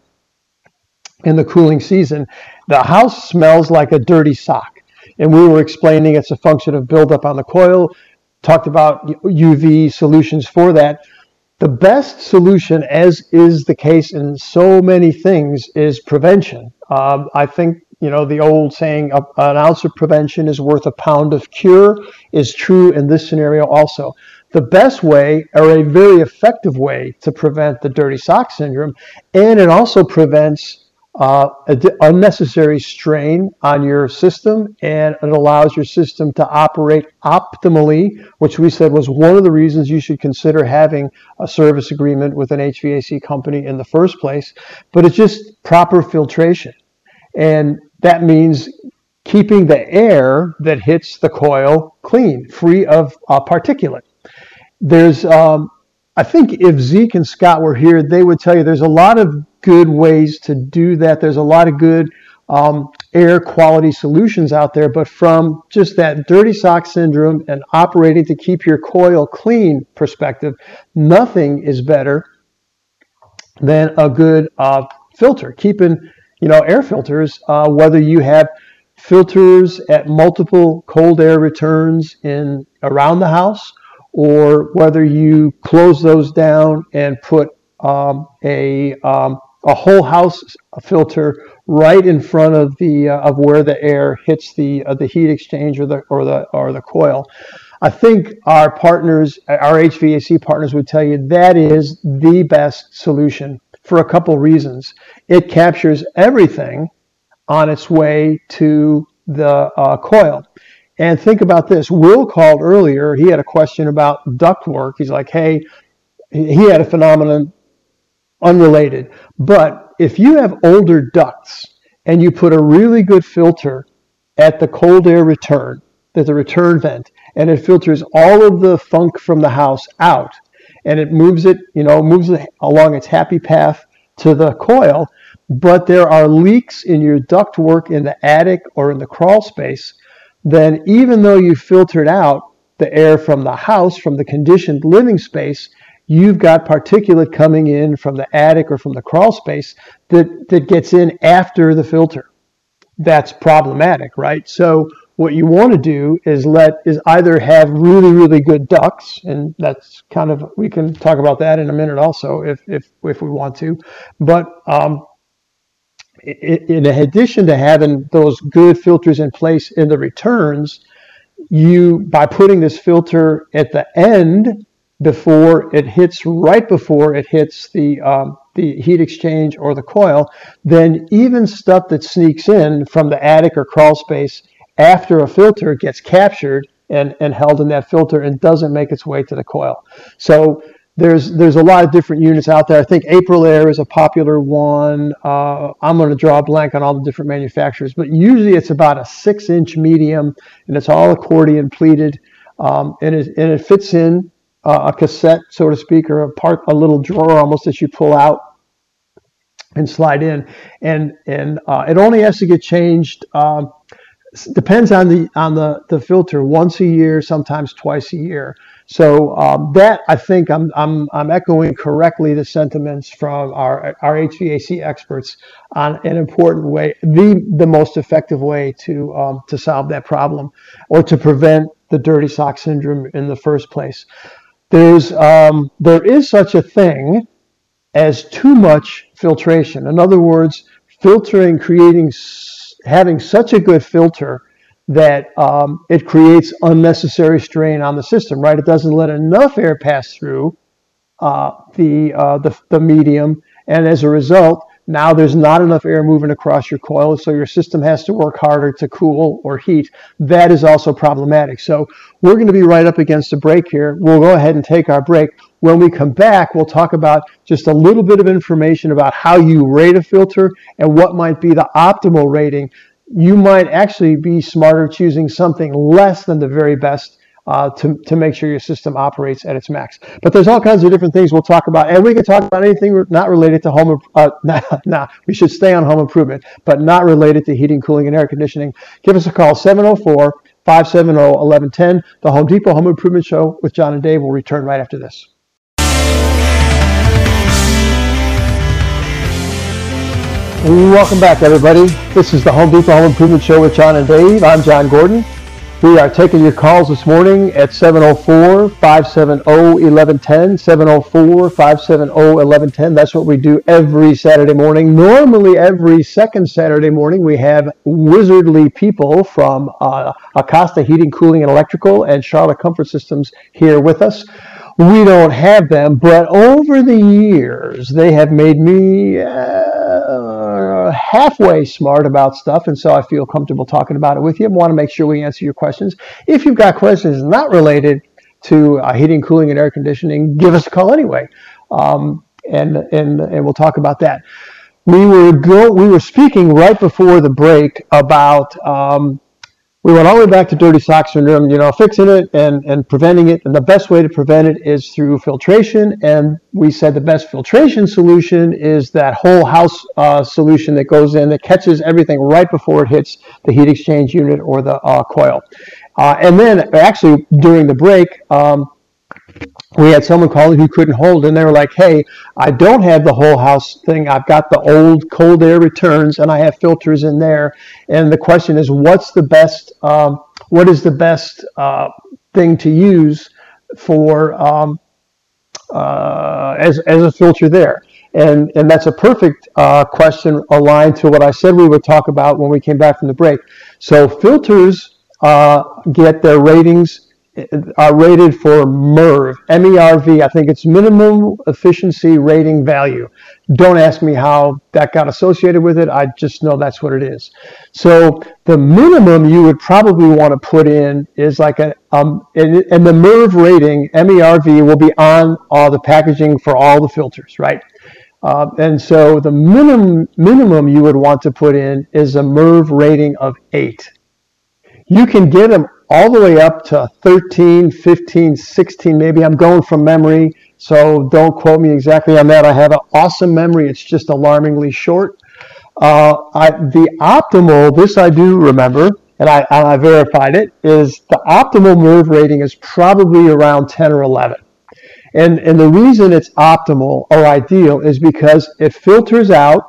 in the cooling season. The house smells like a dirty sock. And we were explaining it's a function of buildup on the coil, talked about U V solutions for that. The best solution, as is the case in so many things, is prevention. Um, I think You know, the old saying, an ounce of prevention is worth a pound of cure, is true in this scenario also. The best way, or a very effective way, to prevent the dirty sock syndrome, and it also prevents uh, unnecessary strain on your system, and it allows your system to operate optimally, which we said was one of the reasons you should consider having a service agreement with an H V A C company in the first place. But it's just proper filtration. And that means keeping the air that hits the coil clean, free of uh, particulate. There's, um, I think if Zeke and Scott were here, they would tell you there's a lot of good ways to do that. There's a lot of good um, air quality solutions out there, but from just that dirty sock syndrome and operating to keep your coil clean perspective, nothing is better than a good uh, filter. Keeping You know, air filters, uh, whether you have filters at multiple cold air returns in around the house, or whether you close those down and put um, a um, a whole house filter right in front of the uh, of where the air hits the uh, the heat exchange or the or the or the coil. I think our partners, our H V A C partners, would tell you that is the best solution for a couple reasons. It captures everything on its way to the uh, coil. And think about this. Will called earlier. He had a question about ductwork. He's like, hey, he had a phenomenon unrelated. But if you have older ducts and you put a really good filter at the cold air return, at the return vent, and it filters all of the funk from the house out, and it moves it, you know, moves it along its happy path to the coil, but there are leaks in your ductwork in the attic or in the crawl space, then even though you filtered out the air from the house, from the conditioned living space, you've got particulate coming in from the attic or from the crawl space that, that gets in after the filter. That's problematic, right? So what you want to do is let is either have really, really good ducts, and that's kind of, we can talk about that in a minute also if if, if we want to. But um, in addition to having those good filters in place in the returns, you, by putting this filter at the end before it hits, right before it hits the um, the heat exchange or the coil, then even stuff that sneaks in from the attic or crawl space after a filter gets captured and, and held in that filter and doesn't make its way to the coil. So there's there's a lot of different units out there. I think Aprilaire is a popular one. Uh, I'm going to draw a blank on all the different manufacturers, but usually it's about a six inch medium, and it's all accordion pleated, um, and, it, and it fits in uh, a cassette, so to speak, or a part, a little drawer almost that you pull out and slide in, and and uh, it only has to get changed. Um, depends on the on the the filter, once a year, sometimes twice a year. So um, that, I think I'm I'm I'm echoing correctly the sentiments from our our H V A C experts on an important way, the the most effective way to um, to solve that problem or to prevent the dirty sock syndrome in the first place. There's um, there is such a thing as too much filtration. In other words, filtering, creating, having such a good filter that um, it creates unnecessary strain on the system, right? It doesn't let enough air pass through uh, the, uh, the the medium, and as a result, now there's not enough air moving across your coil, so your system has to work harder to cool or heat. That is also problematic. So we're going to be right up against a break here. We'll go ahead and take our break. When we come back, we'll talk about just a little bit of information about how you rate a filter and what might be the optimal rating. You might actually be smarter choosing something less than the very best uh, to, to make sure your system operates at its max. But there's all kinds of different things we'll talk about, and we can talk about anything not related to home, uh, nah, nah, we should stay on home improvement, but not related to heating, cooling, and air conditioning. Give us a call, seven oh four, five seven oh, one one one oh. The Home Depot Home Improvement Show with John and Dave will return right after this. Welcome back, everybody. This is the Home Depot Home Improvement Show with John and Dave. I'm John Gordon. We are taking your calls this morning at seven oh four, five seven oh, one one one oh, seven oh four, five seven oh, one one one oh. That's what we do every Saturday morning. Normally, every second Saturday morning, we have wizardly people from uh, Acosta Heating, Cooling, and Electrical and Charlotte Comfort Systems here with us. We don't have them, but over the years, they have made me uh, halfway smart about stuff, and so I feel comfortable talking about it with you. I want to make sure we answer your questions. If you've got questions not related to uh, heating, cooling, and air conditioning, give us a call anyway, um, and and and we'll talk about that. We were go we were speaking right before the break about. Um, We went all the way back to dirty sock syndrome, you know, fixing it and, and preventing it. And the best way to prevent it is through filtration. And we said the best filtration solution is that whole house uh, solution that goes in, that catches everything right before it hits the heat exchange unit or the uh, coil. Uh, and then actually during the break, um, we had someone calling who couldn't hold, and they were like, hey, I don't have the whole house thing. I've got the old cold air returns, and I have filters in there. And the question is, what's the best, um, what is the best uh, thing to use for um, uh, as, as a filter there? And, and that's a perfect uh, question aligned to what I said we would talk about when we came back from the break. So filters uh, get their ratings are rated for M E R V, M E R V. I think it's minimum efficiency rating value. Don't ask me how that got associated with it. I just know that's what it is. So the minimum you would probably want to put in is like a, um, and, and the M E R V rating, M E R V, will be on all the packaging for all the filters, right? Uh, and so the minimum minimum you would want to put in is a M E R V rating of eight. You can get them all the way up to thirteen, fifteen, sixteen, maybe. I'm going from memory, so don't quote me exactly on that. I have an awesome memory. It's just alarmingly short. Uh, I, the optimal, this I do remember, and I, and I verified it, is the optimal MERV rating is probably around ten or eleven. And, and the reason it's optimal or ideal is because it filters out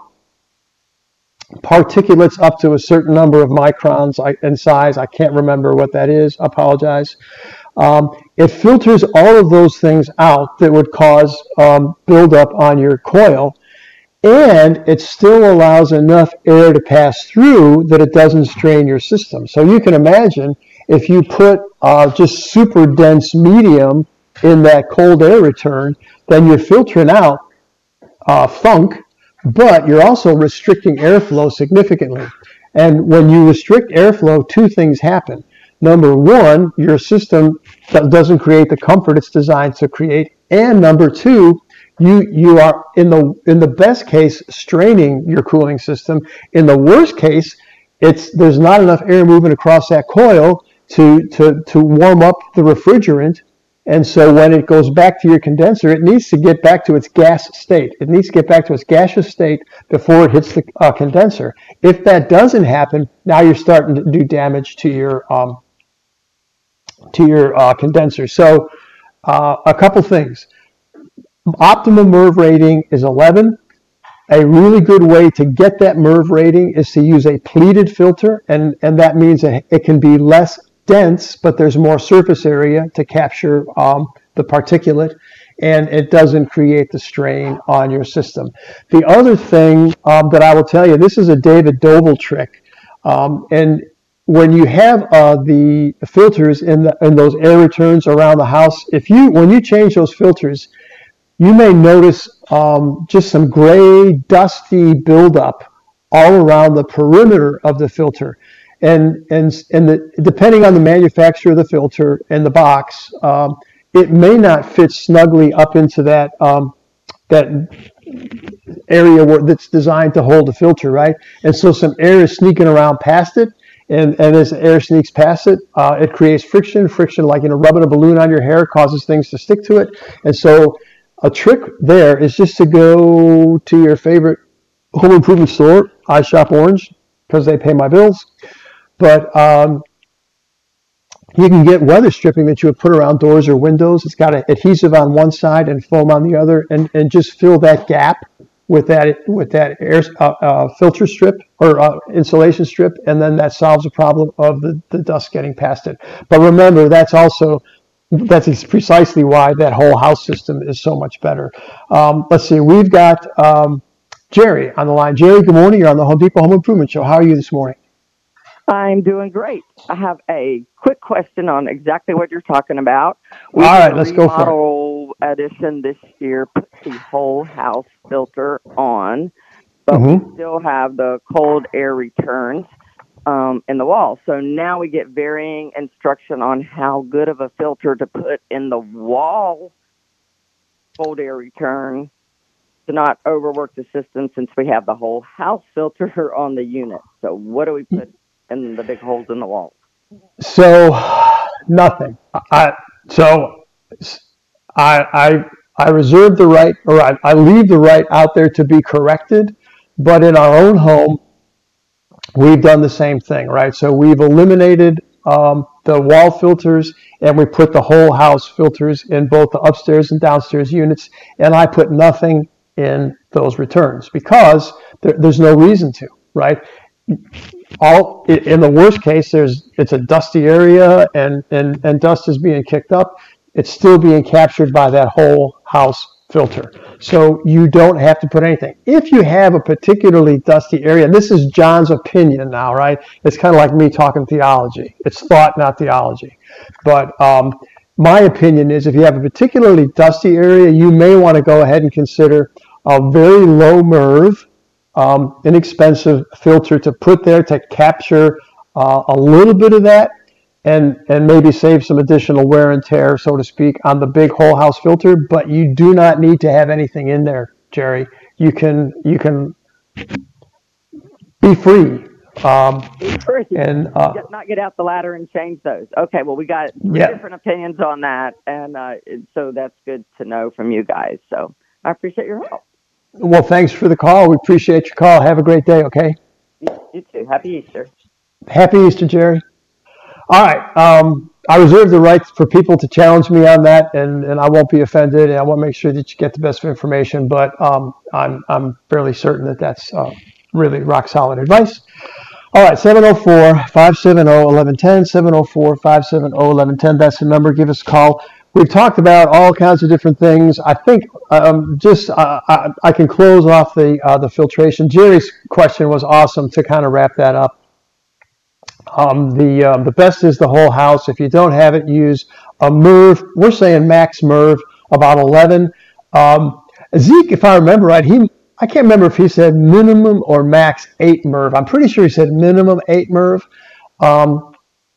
particulates up to a certain number of microns in size. I can't remember what that is. I apologize. Um, it filters all of those things out that would cause um, buildup on your coil, and it still allows enough air to pass through that it doesn't strain your system. So you can imagine if you put uh, just super dense medium in that cold air return, then you're filtering out uh, funk, but you're also restricting airflow significantly. And when you restrict airflow, two things happen. Number one, your system doesn't create the comfort it's designed to create. And number two, you you are in the in the best case straining your cooling system. In the worst case, it's there's not enough air moving across that coil to to to warm up the refrigerant. And so when it goes back to your condenser, it needs to get back to its gas state. It needs to get back to its gaseous state before it hits the uh, condenser. If that doesn't happen, now you're starting to do damage to your um, to your uh, condenser. So uh, a couple things. Optimal MERV rating is eleven. A really good way to get that MERV rating is to use a pleated filter, and, and that means that it can be less dense, but there's more surface area to capture um, the particulate, and it doesn't create the strain on your system. The other thing um, that I will tell you, this is a David Doble trick, um, and when you have uh, the filters in, the, in those air returns around the house, if you when you change those filters, you may notice um, just some gray, dusty buildup all around the perimeter of the filter. And and and the, depending on the manufacturer of the filter and the box, um, it may not fit snugly up into that um, that area where that's designed to hold the filter, right? And so some air is sneaking around past it, and, and as air sneaks past it, uh, it creates friction. Friction, like you know, rubbing a balloon on your hair, causes things to stick to it. And so a trick there is just to go to your favorite home improvement store, I Shop Orange, because they pay my bills. But um, you can get weather stripping that you would put around doors or windows. It's got an adhesive on one side and foam on the other, and, and just fill that gap with that with that air uh, uh, filter strip or uh, insulation strip, and then that solves the problem of the, the dust getting past it. But remember, that's also that's precisely why that whole house system is so much better. Um, let's see, we've got um, Jerry on the line. Jerry, good morning. You're on the Home Depot Home Improvement Show. How are you this morning? I'm doing great. I have a quick question on exactly what you're talking about. We All right, let's go for it. Remodel addition this year put the whole house filter on, but Mm-hmm. we still have the cold air returns um, in the wall. So now we get varying instruction on how good of a filter to put in the wall cold air return to not overwork the system, since we have the whole house filter on the unit. So what do we put in the big holes in the walls? So nothing. I so I I I reserve the right, or I, I leave the right out there to be corrected. But in our own home, we've done the same thing, right? So we've eliminated um, the wall filters, and we put the whole house filters in both the upstairs and downstairs units. And I put nothing in those returns because there, there's no reason to, right? All in the worst case, there's it's a dusty area, and, and, and dust is being kicked up. It's still being captured by that whole house filter. So you don't have to put anything. If you have a particularly dusty area, and this is John's opinion now, right? It's kind of like me talking theology. It's thought, not theology. But um, my opinion is if you have a particularly dusty area, you may want to go ahead and consider a very low MERV, um, inexpensive filter to put there to capture uh, a little bit of that, and and maybe save some additional wear and tear, so to speak, on the big whole house filter. But you do not need to have anything in there, Jerry. You can you can be free. Um, Be free. and uh, Just not get out the ladder and change those. Okay, well, we got three Yeah. different opinions on that, and uh, it- so that's good to know from you guys. So I appreciate your help. well, thanks for the call. We appreciate your call. Have a great day. Okay. You, you too. Happy Easter. Happy Easter, Jerry. All right. Um, I reserve the right for people to challenge me on that, and, and I won't be offended, and I want to make sure that you get the best information, but um, I'm, I'm fairly certain that that's uh, really rock solid advice. All right, seven oh four, five seven oh, one one one oh, seven oh four, five seven oh, one one one oh. That's the number. Give us a call. We've talked about all kinds of different things. I think um, just uh, I, I can close off the uh, the filtration. Jerry's question was awesome to kind of wrap that up. Um, the uh, the best is the whole house. If you don't have it, use a M R V. We're saying max M R V, about eleven. Um, Zeke, if I remember right, he I can't remember if he said minimum or max eight M R V. I'm pretty sure he said minimum eight M R V. Um,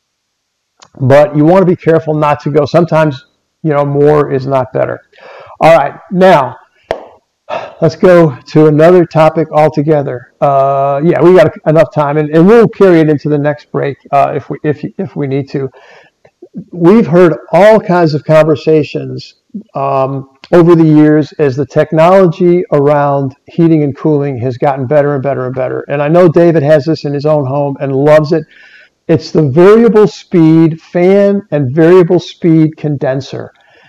but you want to be careful not to go. Sometimes, you know, more is not better. All right, now let's go to another topic altogether. Uh, yeah, we got enough time, and, and we'll carry it into the next break uh, if we if if we need to. We've heard all kinds of conversations um, over the years as the technology around heating and cooling has gotten better and better and better. And I know David has this in his own home and loves it. It's the variable speed fan and variable speed condenser.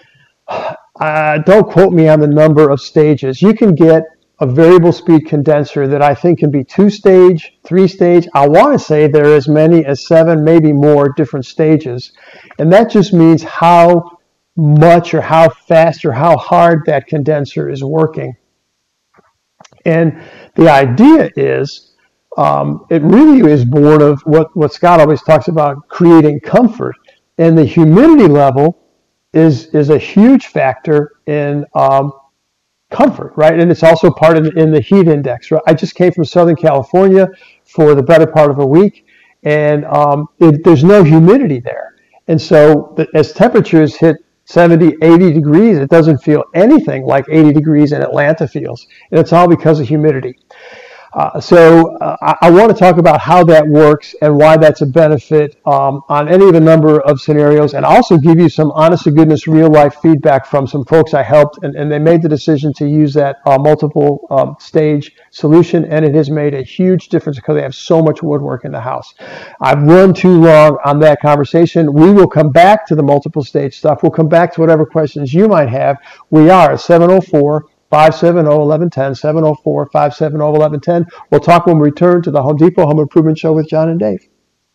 Uh, don't quote me on the number of stages. You can get a variable speed condenser that I think can be two stage, three stage. I want to say there are as many as seven, maybe more different stages. And that just means how much or how fast or how hard that condenser is working. And the idea is, um, it really is born of what, what Scott always talks about, creating comfort. And the humidity level is, is a huge factor in um, comfort, right? And it's also part of the, in the heat index, right? I just came from Southern California for the better part of a week, and um, it, there's no humidity there. And so the, as temperatures hit seventy, eighty degrees, it doesn't feel anything like eighty degrees in Atlanta feels. And it's all because of humidity. Uh, so uh, I, I want to talk about how that works and why that's a benefit um, on any of a number of scenarios, and also give you some honest to goodness real life feedback from some folks I helped, and, and they made the decision to use that uh, multiple um, stage solution, and it has made a huge difference because they have so much woodwork in the house. I've run too long on that conversation. We will come back to the multiple stage stuff. We'll come back to whatever questions you might have. We are at seven oh four, five seven oh, one one one oh, seven oh four, five seven oh, one one one oh. We'll talk when we return to the Home Depot Home Improvement Show with John and Dave.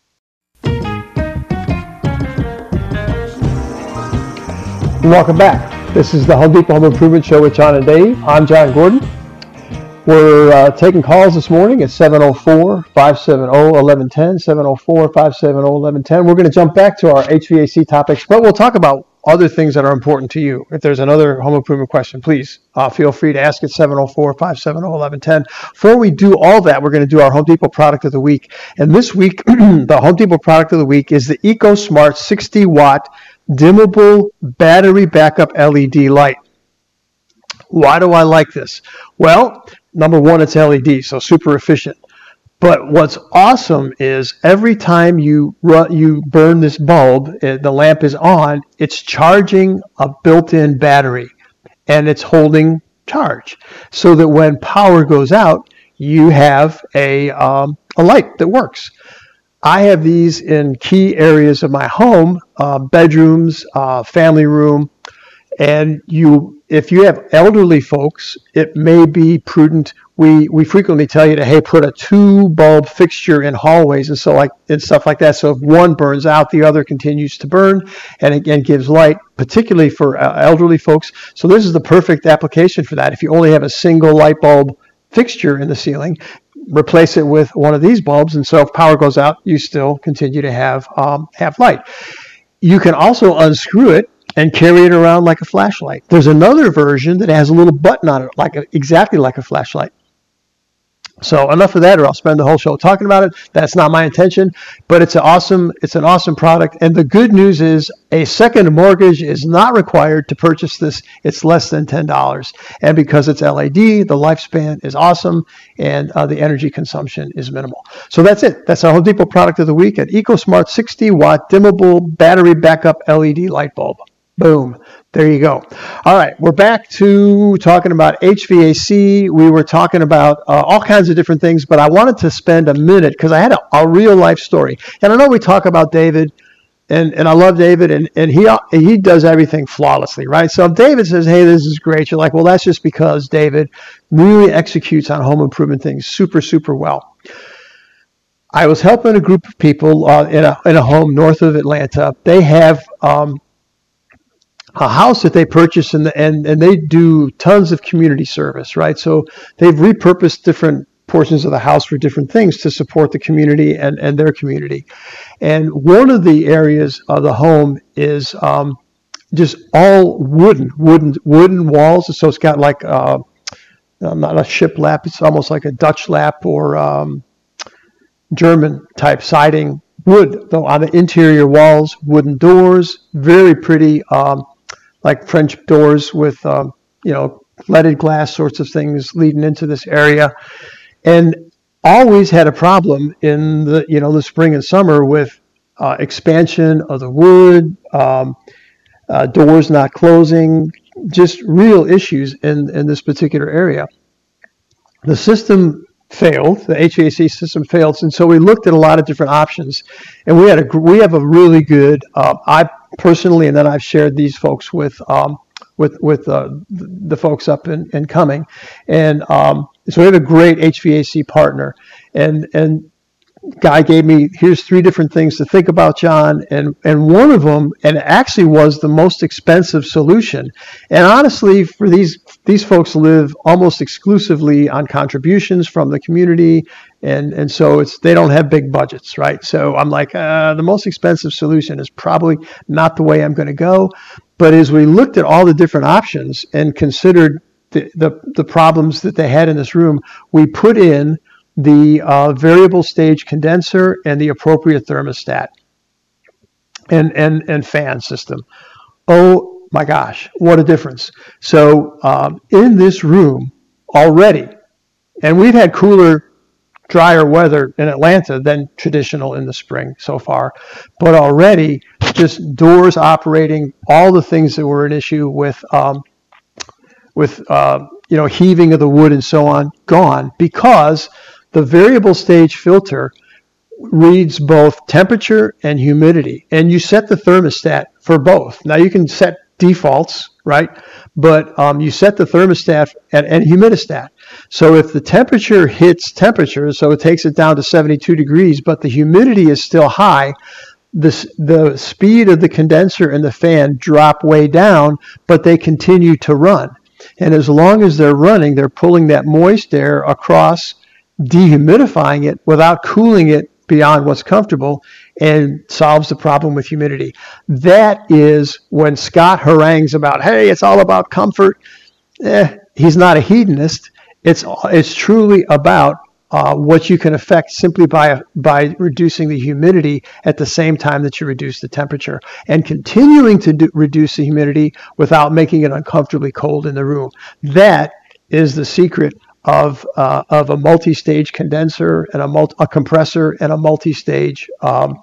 Welcome back. This is the Home Depot Home Improvement Show with John and Dave. I'm John Gordon. We're uh, taking calls this morning at seven oh four, five seven oh, one one one oh, seven oh four, five seven oh, one one one oh. We're going to jump back to our H V A C topics, but we'll talk about other things that are important to you. If there's another home improvement question, please uh, feel free to ask at seven oh four, five seven oh, one one one oh. Before we do all that, we're going to do our Home Depot product of the week. And this week, the Home Depot product of the week is the EcoSmart sixty watt dimmable battery backup L E D light. Why do I like this? Well, number one, it's L E D, so super efficient. But what's awesome is every time you run, you burn this bulb, it, the lamp is on, it's charging a built-in battery, and it's holding charge, so that when power goes out, you have a um, a light that works. I have these in key areas of my home, uh, bedrooms, uh, family room, and you, if you have elderly folks, it may be prudent. We we frequently tell you to, hey, put a two bulb fixture in hallways and so like and stuff like that. So if one burns out, the other continues to burn, and again gives light, particularly for uh, elderly folks. So this is the perfect application for that. If you only have a single light bulb fixture in the ceiling, replace it with one of these bulbs, and so if power goes out, you still continue to have um, have light. You can also unscrew it and carry it around like a flashlight. There's another version that has a little button on it, like a, exactly like a flashlight. So enough of that, or I'll spend the whole show talking about it. That's not my intention, but it's an awesome, it's an awesome product. And the good news is a second mortgage is not required to purchase this. It's less than ten dollars. And because it's L E D, the lifespan is awesome, and uh, the energy consumption is minimal. So that's it. That's our Home Depot product of the week, an EcoSmart sixty watt dimmable battery backup L E D light bulb. Boom. There you go. All right, we're back to talking about H V A C. We were talking about uh, all kinds of different things, but I wanted to spend a minute because I had a, a real life story. And I know we talk about David, and, and I love David, and, and he he does everything flawlessly, right? So if David says, hey, this is great, you're like, well, that's just because David really executes on home improvement things super, super well. I was helping a group of people uh, in a in a home north of Atlanta. They have um, a house that they purchased, and, the, and and they do tons of community service, right? So they've repurposed different portions of the house for different things to support the community and, and their community. And one of the areas of the home is um, just all wooden, wooden, wooden walls. So it's got like uh, not a shiplap, it's almost like a Dutch lap or um, German type siding, wood though on the interior walls, wooden doors, very pretty. Um, like French doors with, um, you know, leaded glass sorts of things leading into this area. And always had a problem in the, you know, the spring and summer with uh, expansion of the wood, um, uh, doors not closing, just real issues in, in this particular area. The system failed, the H V A C system failed, and so we looked at a lot of different options. And we had a, we have a really good, uh, I personally, and then I've shared these folks with um, with with uh, the folks up in, in Cumming, and um, so we have a great H V A C partner. And and guy gave me, here's three different things to think about, John, and and one of them, and it actually was the most expensive solution. And honestly, for these these folks live almost exclusively on contributions from the community. And and so it's they don't have big budgets, right? So I'm like, uh, the most expensive solution is probably not the way I'm going to go. But as we looked at all the different options and considered the, the, the problems that they had in this room, we put in the uh, variable stage condenser and the appropriate thermostat and, and, and fan system. Oh my gosh, what a difference. So um, in this room already, and we've had cooler, drier weather in Atlanta than traditional in the spring so far, but already just doors operating, all the things that were an issue with um, with uh, you know heaving of the wood and so on, gone, because the variable stage filter reads both temperature and humidity, and you set the thermostat for both. Now you can set defaults, right? But um, you set the thermostat and, and humidistat. So if the temperature hits temperature, so it takes it down to seventy-two degrees, but the humidity is still high, this, the speed of the condenser and the fan drop way down, but they continue to run. And as long as they're running, they're pulling that moist air across, dehumidifying it without cooling it beyond what's comfortable, and solves the problem with humidity. That is when Scott harangues about, hey, it's all about comfort. Eh, he's not a hedonist. It's it's truly about uh, what you can affect simply by by reducing the humidity at the same time that you reduce the temperature, and continuing to do, reduce the humidity without making it uncomfortably cold in the room. That is the secret of uh, of a multi-stage condenser and a, multi, a compressor and a multi-stage um,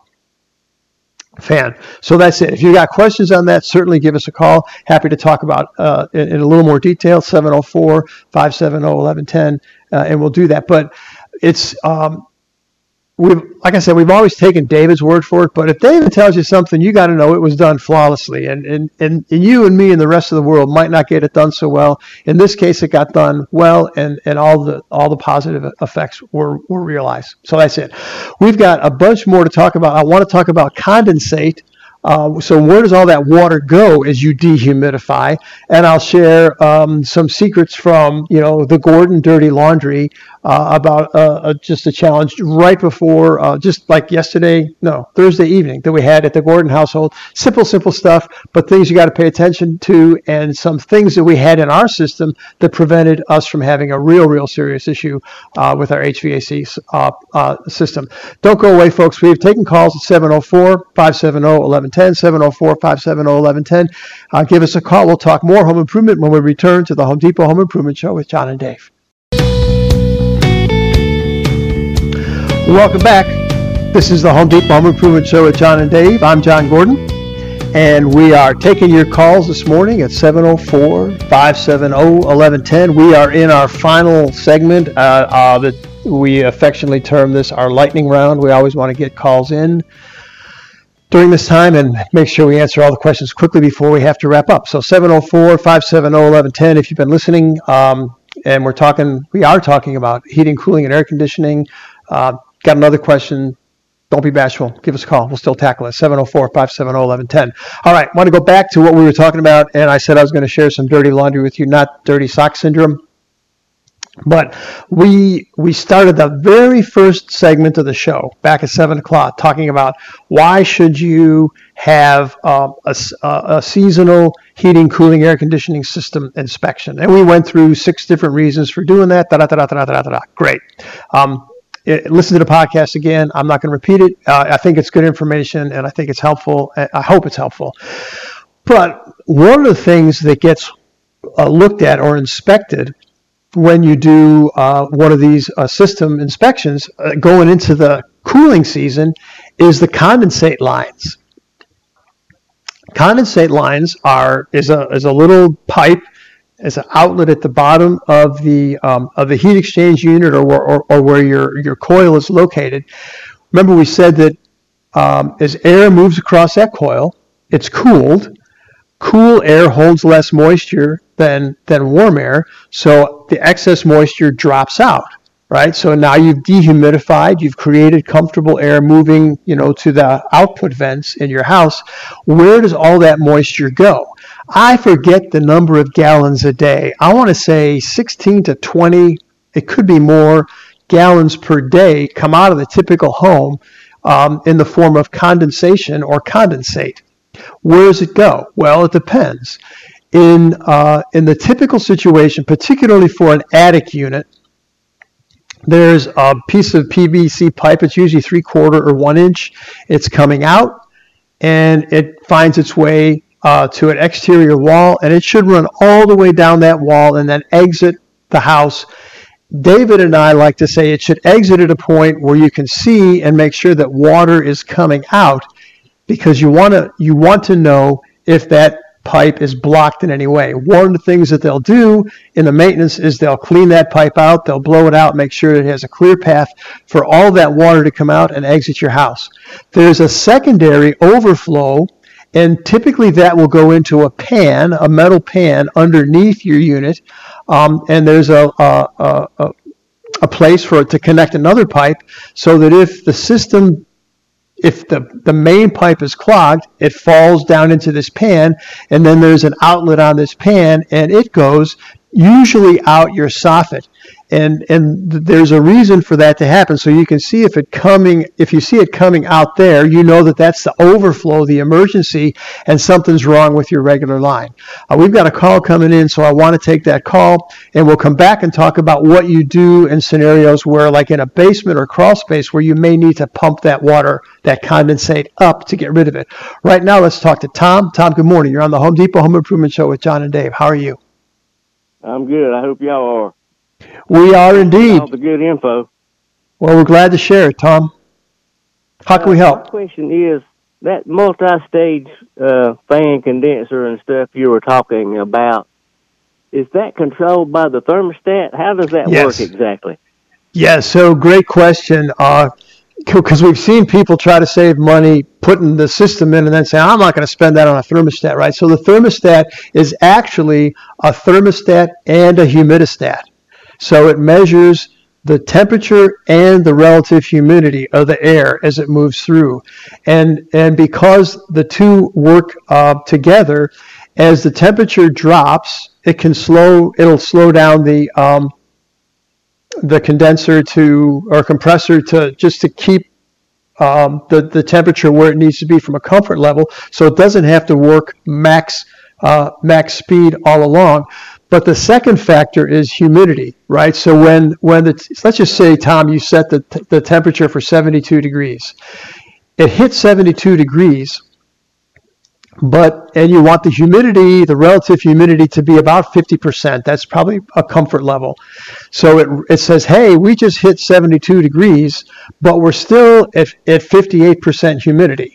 fan. So that's it. If you got questions on that, certainly give us a call. Happy to talk about uh, in, in a little more detail, seven oh four, five seven oh, eleven ten, uh, and we'll do that. But it's, um, we've, like I said, we've always taken David's word for it, but if David tells you something, you got to know it was done flawlessly. And, and, and, and you and me and the rest of the world might not get it done so well. In this case, it got done well, and, and all the all the positive effects were, were realized. So that's it. We've got a bunch more to talk about. I want to talk about condensate. Uh, so where does all that water go as you dehumidify? And I'll share um, some secrets from, you know, the Gordon Dirty Laundry uh, about uh, uh, just a challenge right before, uh, just like yesterday, no, Thursday evening that we had at the Gordon household. Simple, simple stuff, but things you got to pay attention to, and some things that we had in our system that prevented us from having a real, real serious issue uh, with our H V A C uh, uh, system. Don't go away, folks. We've taken calls at seven oh four, five seven oh, eleven ten, seven oh four, five seven oh, eleven ten. Uh, give us a call. We'll talk more home improvement when we return to the Home Depot Home Improvement Show with John and Dave. Welcome back. This is the Home Depot Home Improvement Show with John and Dave. I'm John Gordon. And we are taking your calls this morning at seven oh four, five seven oh, eleven ten. We are in our final segment uh, uh, that we affectionately term this our lightning round. We always want to get calls in during this time and make sure we answer all the questions quickly before we have to wrap up. So seven oh four, five seven oh, eleven ten, if you've been listening, um, and we're talking, we are talking about heating, cooling, and air conditioning. Uh, got another question? Don't be bashful. Give us a call. We'll still tackle it. seven oh four, five seven oh, eleven ten. All right. Want to go back to what we were talking about, and I said I was going to share some dirty laundry with you, not dirty sock syndrome. But we we started the very first segment of the show back at seven o'clock talking about why should you have um, a, a seasonal heating, cooling, air conditioning system inspection. And we went through six different reasons for doing that. Da, da, da, da, da, da, da. Great. Um, It, listen to the podcast again. I'm not going to repeat it. Uh, I think it's good information, and I think it's helpful. I hope it's helpful. But one of the things that gets uh, looked at or inspected when you do uh, one of these uh, system inspections uh, going into the cooling season is the condensate lines. Condensate lines are is a is a little pipe. As an outlet at the bottom of the um, of the heat exchange unit, or, or or where your your coil is located. Remember, we said that um, as air moves across that coil, it's cooled. Cool air holds less moisture than than warm air, so the excess moisture drops out. Right. So now you've dehumidified. You've created comfortable air moving, you know, to the output vents in your house. Where does all that moisture go? I forget the number of gallons a day. I want to say sixteen to twenty, it could be more, gallons per day come out of the typical home um, in the form of condensation or condensate. Where does it go? Well, it depends. In, uh, in the typical situation, particularly for an attic unit, there's a piece of P V C pipe. It's usually three quarter or one inch. It's coming out and it finds its way Uh, to an exterior wall, and it should run all the way down that wall and then exit the house. David and I like to say it should exit at a point where you can see and make sure that water is coming out, because you want to you want to know if that pipe is blocked in any way. One of the things that they'll do in the maintenance is they'll clean that pipe out, they'll blow it out, make sure it has a clear path for all that water to come out and exit your house. There's a secondary overflow, and typically that will go into a pan, a metal pan underneath your unit, um, and there's a, a, a, a place for it to connect another pipe, so that if the system, if the, the main pipe is clogged, it falls down into this pan, and then there's an outlet on this pan, and it goes usually out your soffit. And and there's a reason for that to happen. So you can see if it coming, if you see it coming out there, you know that that's the overflow, the emergency, and something's wrong with your regular line. Uh, we've got a call coming in, so I want to take that call, and we'll come back and talk about what you do in scenarios where, like in a basement or crawl space, where you may need to pump that water, that condensate up to get rid of it. Right now, let's talk to Tom. Tom, good morning. You're on the Home Depot Home Improvement Show with John and Dave. How are you? I'm good. I hope y'all are. We are indeed. All the good info. Well, we're glad to share it, Tom. How can uh, we help? My question is, that multi-stage uh, fan condenser and stuff you were talking about, is that controlled by the thermostat? How does that yes. work exactly? Yeah, so great question. Uh, because we've seen people try to save money putting the system in and then say, I'm not going to spend that on a thermostat, right? So the thermostat is actually a thermostat and a humidistat. So it measures the temperature and the relative humidity of the air as it moves through. And and because the two work uh, together, as the temperature drops, it can slow, it'll slow down the um, the condenser to, or compressor to, just to keep um, the, the temperature where it needs to be from a comfort level, so it doesn't have to work max uh, max speed all along. But the second factor is humidity, right? So when, when the, let's just say, Tom, you set the, the temperature for seventy-two degrees. It hits seventy-two degrees, but, and you want the humidity, the relative humidity to be about fifty percent. That's probably a comfort level. So it, it says, hey, we just hit seventy-two degrees, but we're still at, at fifty-eight percent humidity.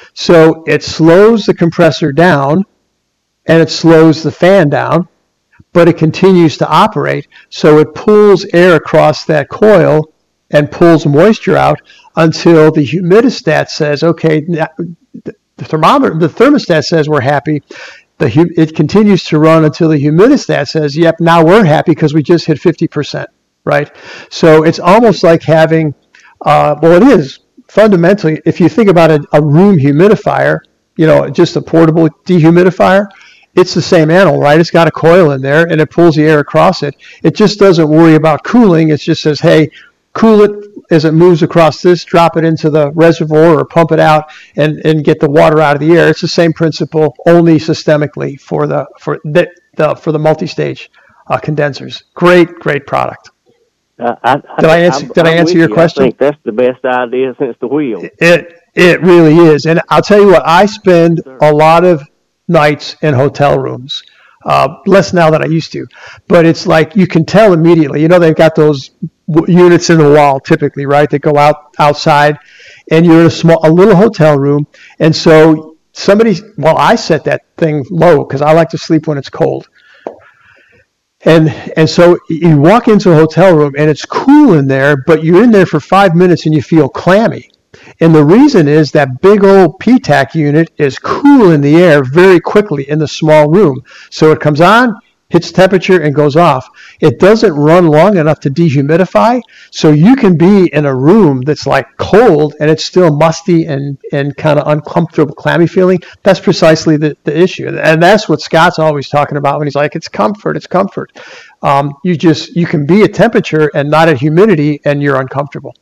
So it slows the compressor down and it slows the fan down, but it continues to operate. So it pulls air across that coil and pulls moisture out until the humidistat says, okay, the thermometer, the thermostat says we're happy. The, it continues to run until the humidistat says, yep, now we're happy because we just hit fifty percent, right? So it's almost like having, uh, well, it is fundamentally, if you think about a, a room humidifier, you know, just a portable dehumidifier, it's the same animal, right? It's got a coil in there and it pulls the air across it. It just doesn't worry about cooling. It just says, hey, cool it as it moves across this, drop it into the reservoir or pump it out and, and get the water out of the air. It's the same principle, only systemically for the for the, the for the multi-stage uh, condensers. Great, great product. Uh, I, I, did I answer? I'm, did I I'm answer your you. question? I think that's the best idea since the wheel. It it really is, and I'll tell you what. I spend a lot of nights in hotel rooms. Uh, less now than I used to, but it's like you can tell immediately. You know, they've got those w- units in the wall typically, right? That go out outside, and you're in a small, a little hotel room, and so somebody. Well, I set that thing low because I like to sleep when it's cold, and and so you walk into a hotel room and it's cool in there, but you're in there for five minutes and you feel clammy. And the reason is that big old P TAC unit is cooling the air very quickly in the small room. So it comes on, hits temperature, and goes off. It doesn't run long enough to dehumidify. So you can be in a room that's like cold and it's still musty and, and kind of uncomfortable, clammy feeling. That's precisely the, the issue. And that's what Scott's always talking about when he's like, it's comfort, it's comfort. Um, you just, you can be at temperature and not at humidity and you're uncomfortable.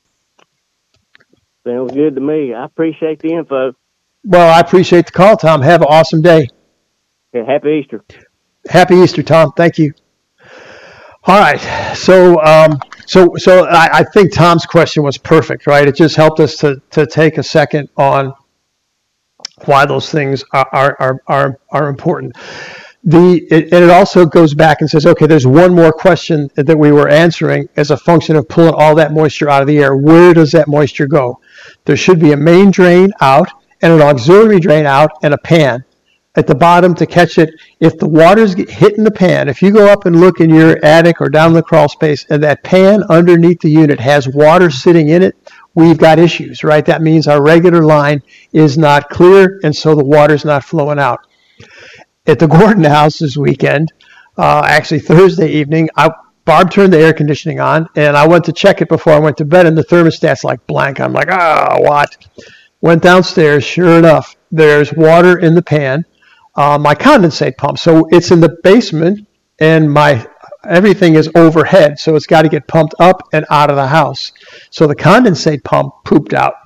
Sounds good to me. I appreciate the info. Well, I appreciate the call, Tom. Have an awesome day. Yeah, happy Easter. Happy Easter, Tom. Thank you. All right. So, um, so, so I, I think Tom's question was perfect, right? It just helped us to to take a second on why those things are are are are, are important. The it, and it also goes back and says, okay, there's one more question that we were answering as a function of pulling all that moisture out of the air. Where does that moisture go? There should be a main drain out and an auxiliary drain out and a pan at the bottom to catch it. If the water's hitting the pan, if you go up and look in your attic or down in the crawl space and that pan underneath the unit has water sitting in it, we've got issues, right? That means our regular line is not clear and so the water's not flowing out. At the Gordon house this weekend, uh, actually Thursday evening, I, Barb turned the air conditioning on, and I went to check it before I went to bed, and the thermostat's like blank. I'm like, oh, what? Went downstairs. Sure enough, there's water in the pan, uh, my condensate pump. So it's in the basement, and my everything is overhead, so it's got to get pumped up and out of the house. So the condensate pump pooped out,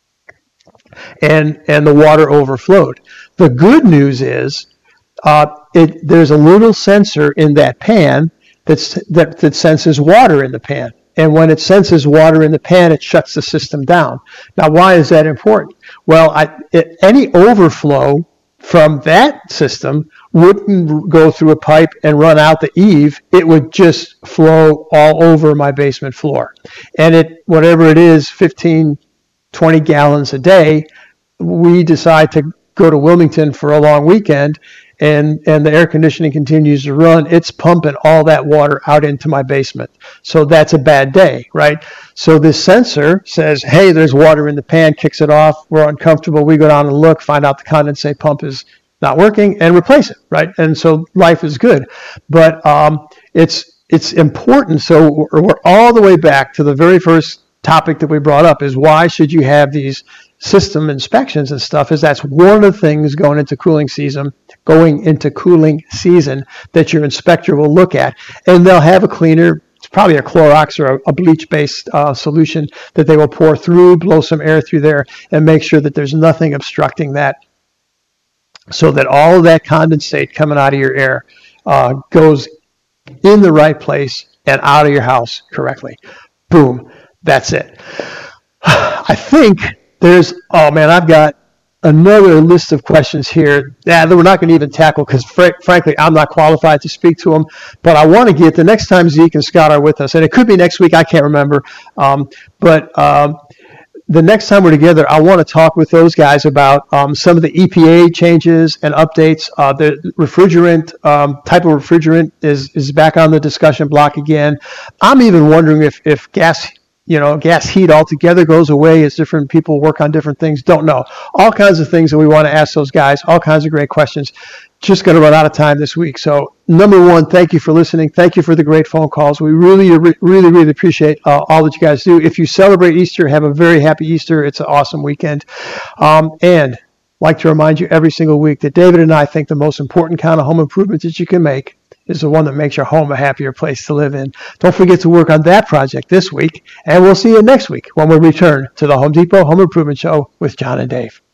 and and the water overflowed. The good news is, Uh, it, there's a little sensor in that pan that's, that, that senses water in the pan. And when it senses water in the pan, it shuts the system down. Now, why is that important? Well, I, it, any overflow from that system wouldn't go through a pipe and run out the eave. It would just flow all over my basement floor. And it, whatever it is, fifteen, twenty gallons a day, we decide to go to Wilmington for a long weekend, and and the air conditioning continues to run, it's pumping all that water out into my basement. So that's a bad day, right? So this sensor says, hey, there's water in the pan, kicks it off, we're uncomfortable, we go down and look, find out the condensate pump is not working, and replace it, right? And so life is good. But um, it's it's important. So we're, we're all the way back to the very first topic that we brought up, is why should you have these system inspections and stuff? Is that's one of the things going into cooling season, going into cooling season that your inspector will look at, and they'll have a cleaner, it's probably a Clorox or a, a bleach-based uh, solution that they will pour through, blow some air through there, and make sure that there's nothing obstructing that, so that all of that condensate coming out of your air uh, goes in the right place and out of your house correctly. Boom. That's it. I think there's, oh man, I've got another list of questions here yeah, that we're not going to even tackle because fr- frankly, I'm not qualified to speak to them, but I want to get the next time Zeke and Scott are with us, and it could be next week, I can't remember, um, but um, the next time we're together, I want to talk with those guys about um, some of the E P A changes and updates. Uh, the refrigerant um, type of refrigerant is is back on the discussion block again. I'm even wondering if if gas. You know, gas heat altogether goes away as different people work on different things. Don't know. All kinds of things that we want to ask those guys. All kinds of great questions. Just going to run out of time this week. So, number one, thank you for listening. Thank you for the great phone calls. We really, really, really appreciate uh, all that you guys do. If you celebrate Easter, have a very happy Easter. It's an awesome weekend. Um, and like to remind you every single week that David and I think the most important kind of home improvements that you can make is the one that makes your home a happier place to live in. Don't forget to work on that project this week, and we'll see you next week when we return to the Home Depot Home Improvement Show with John and Dave.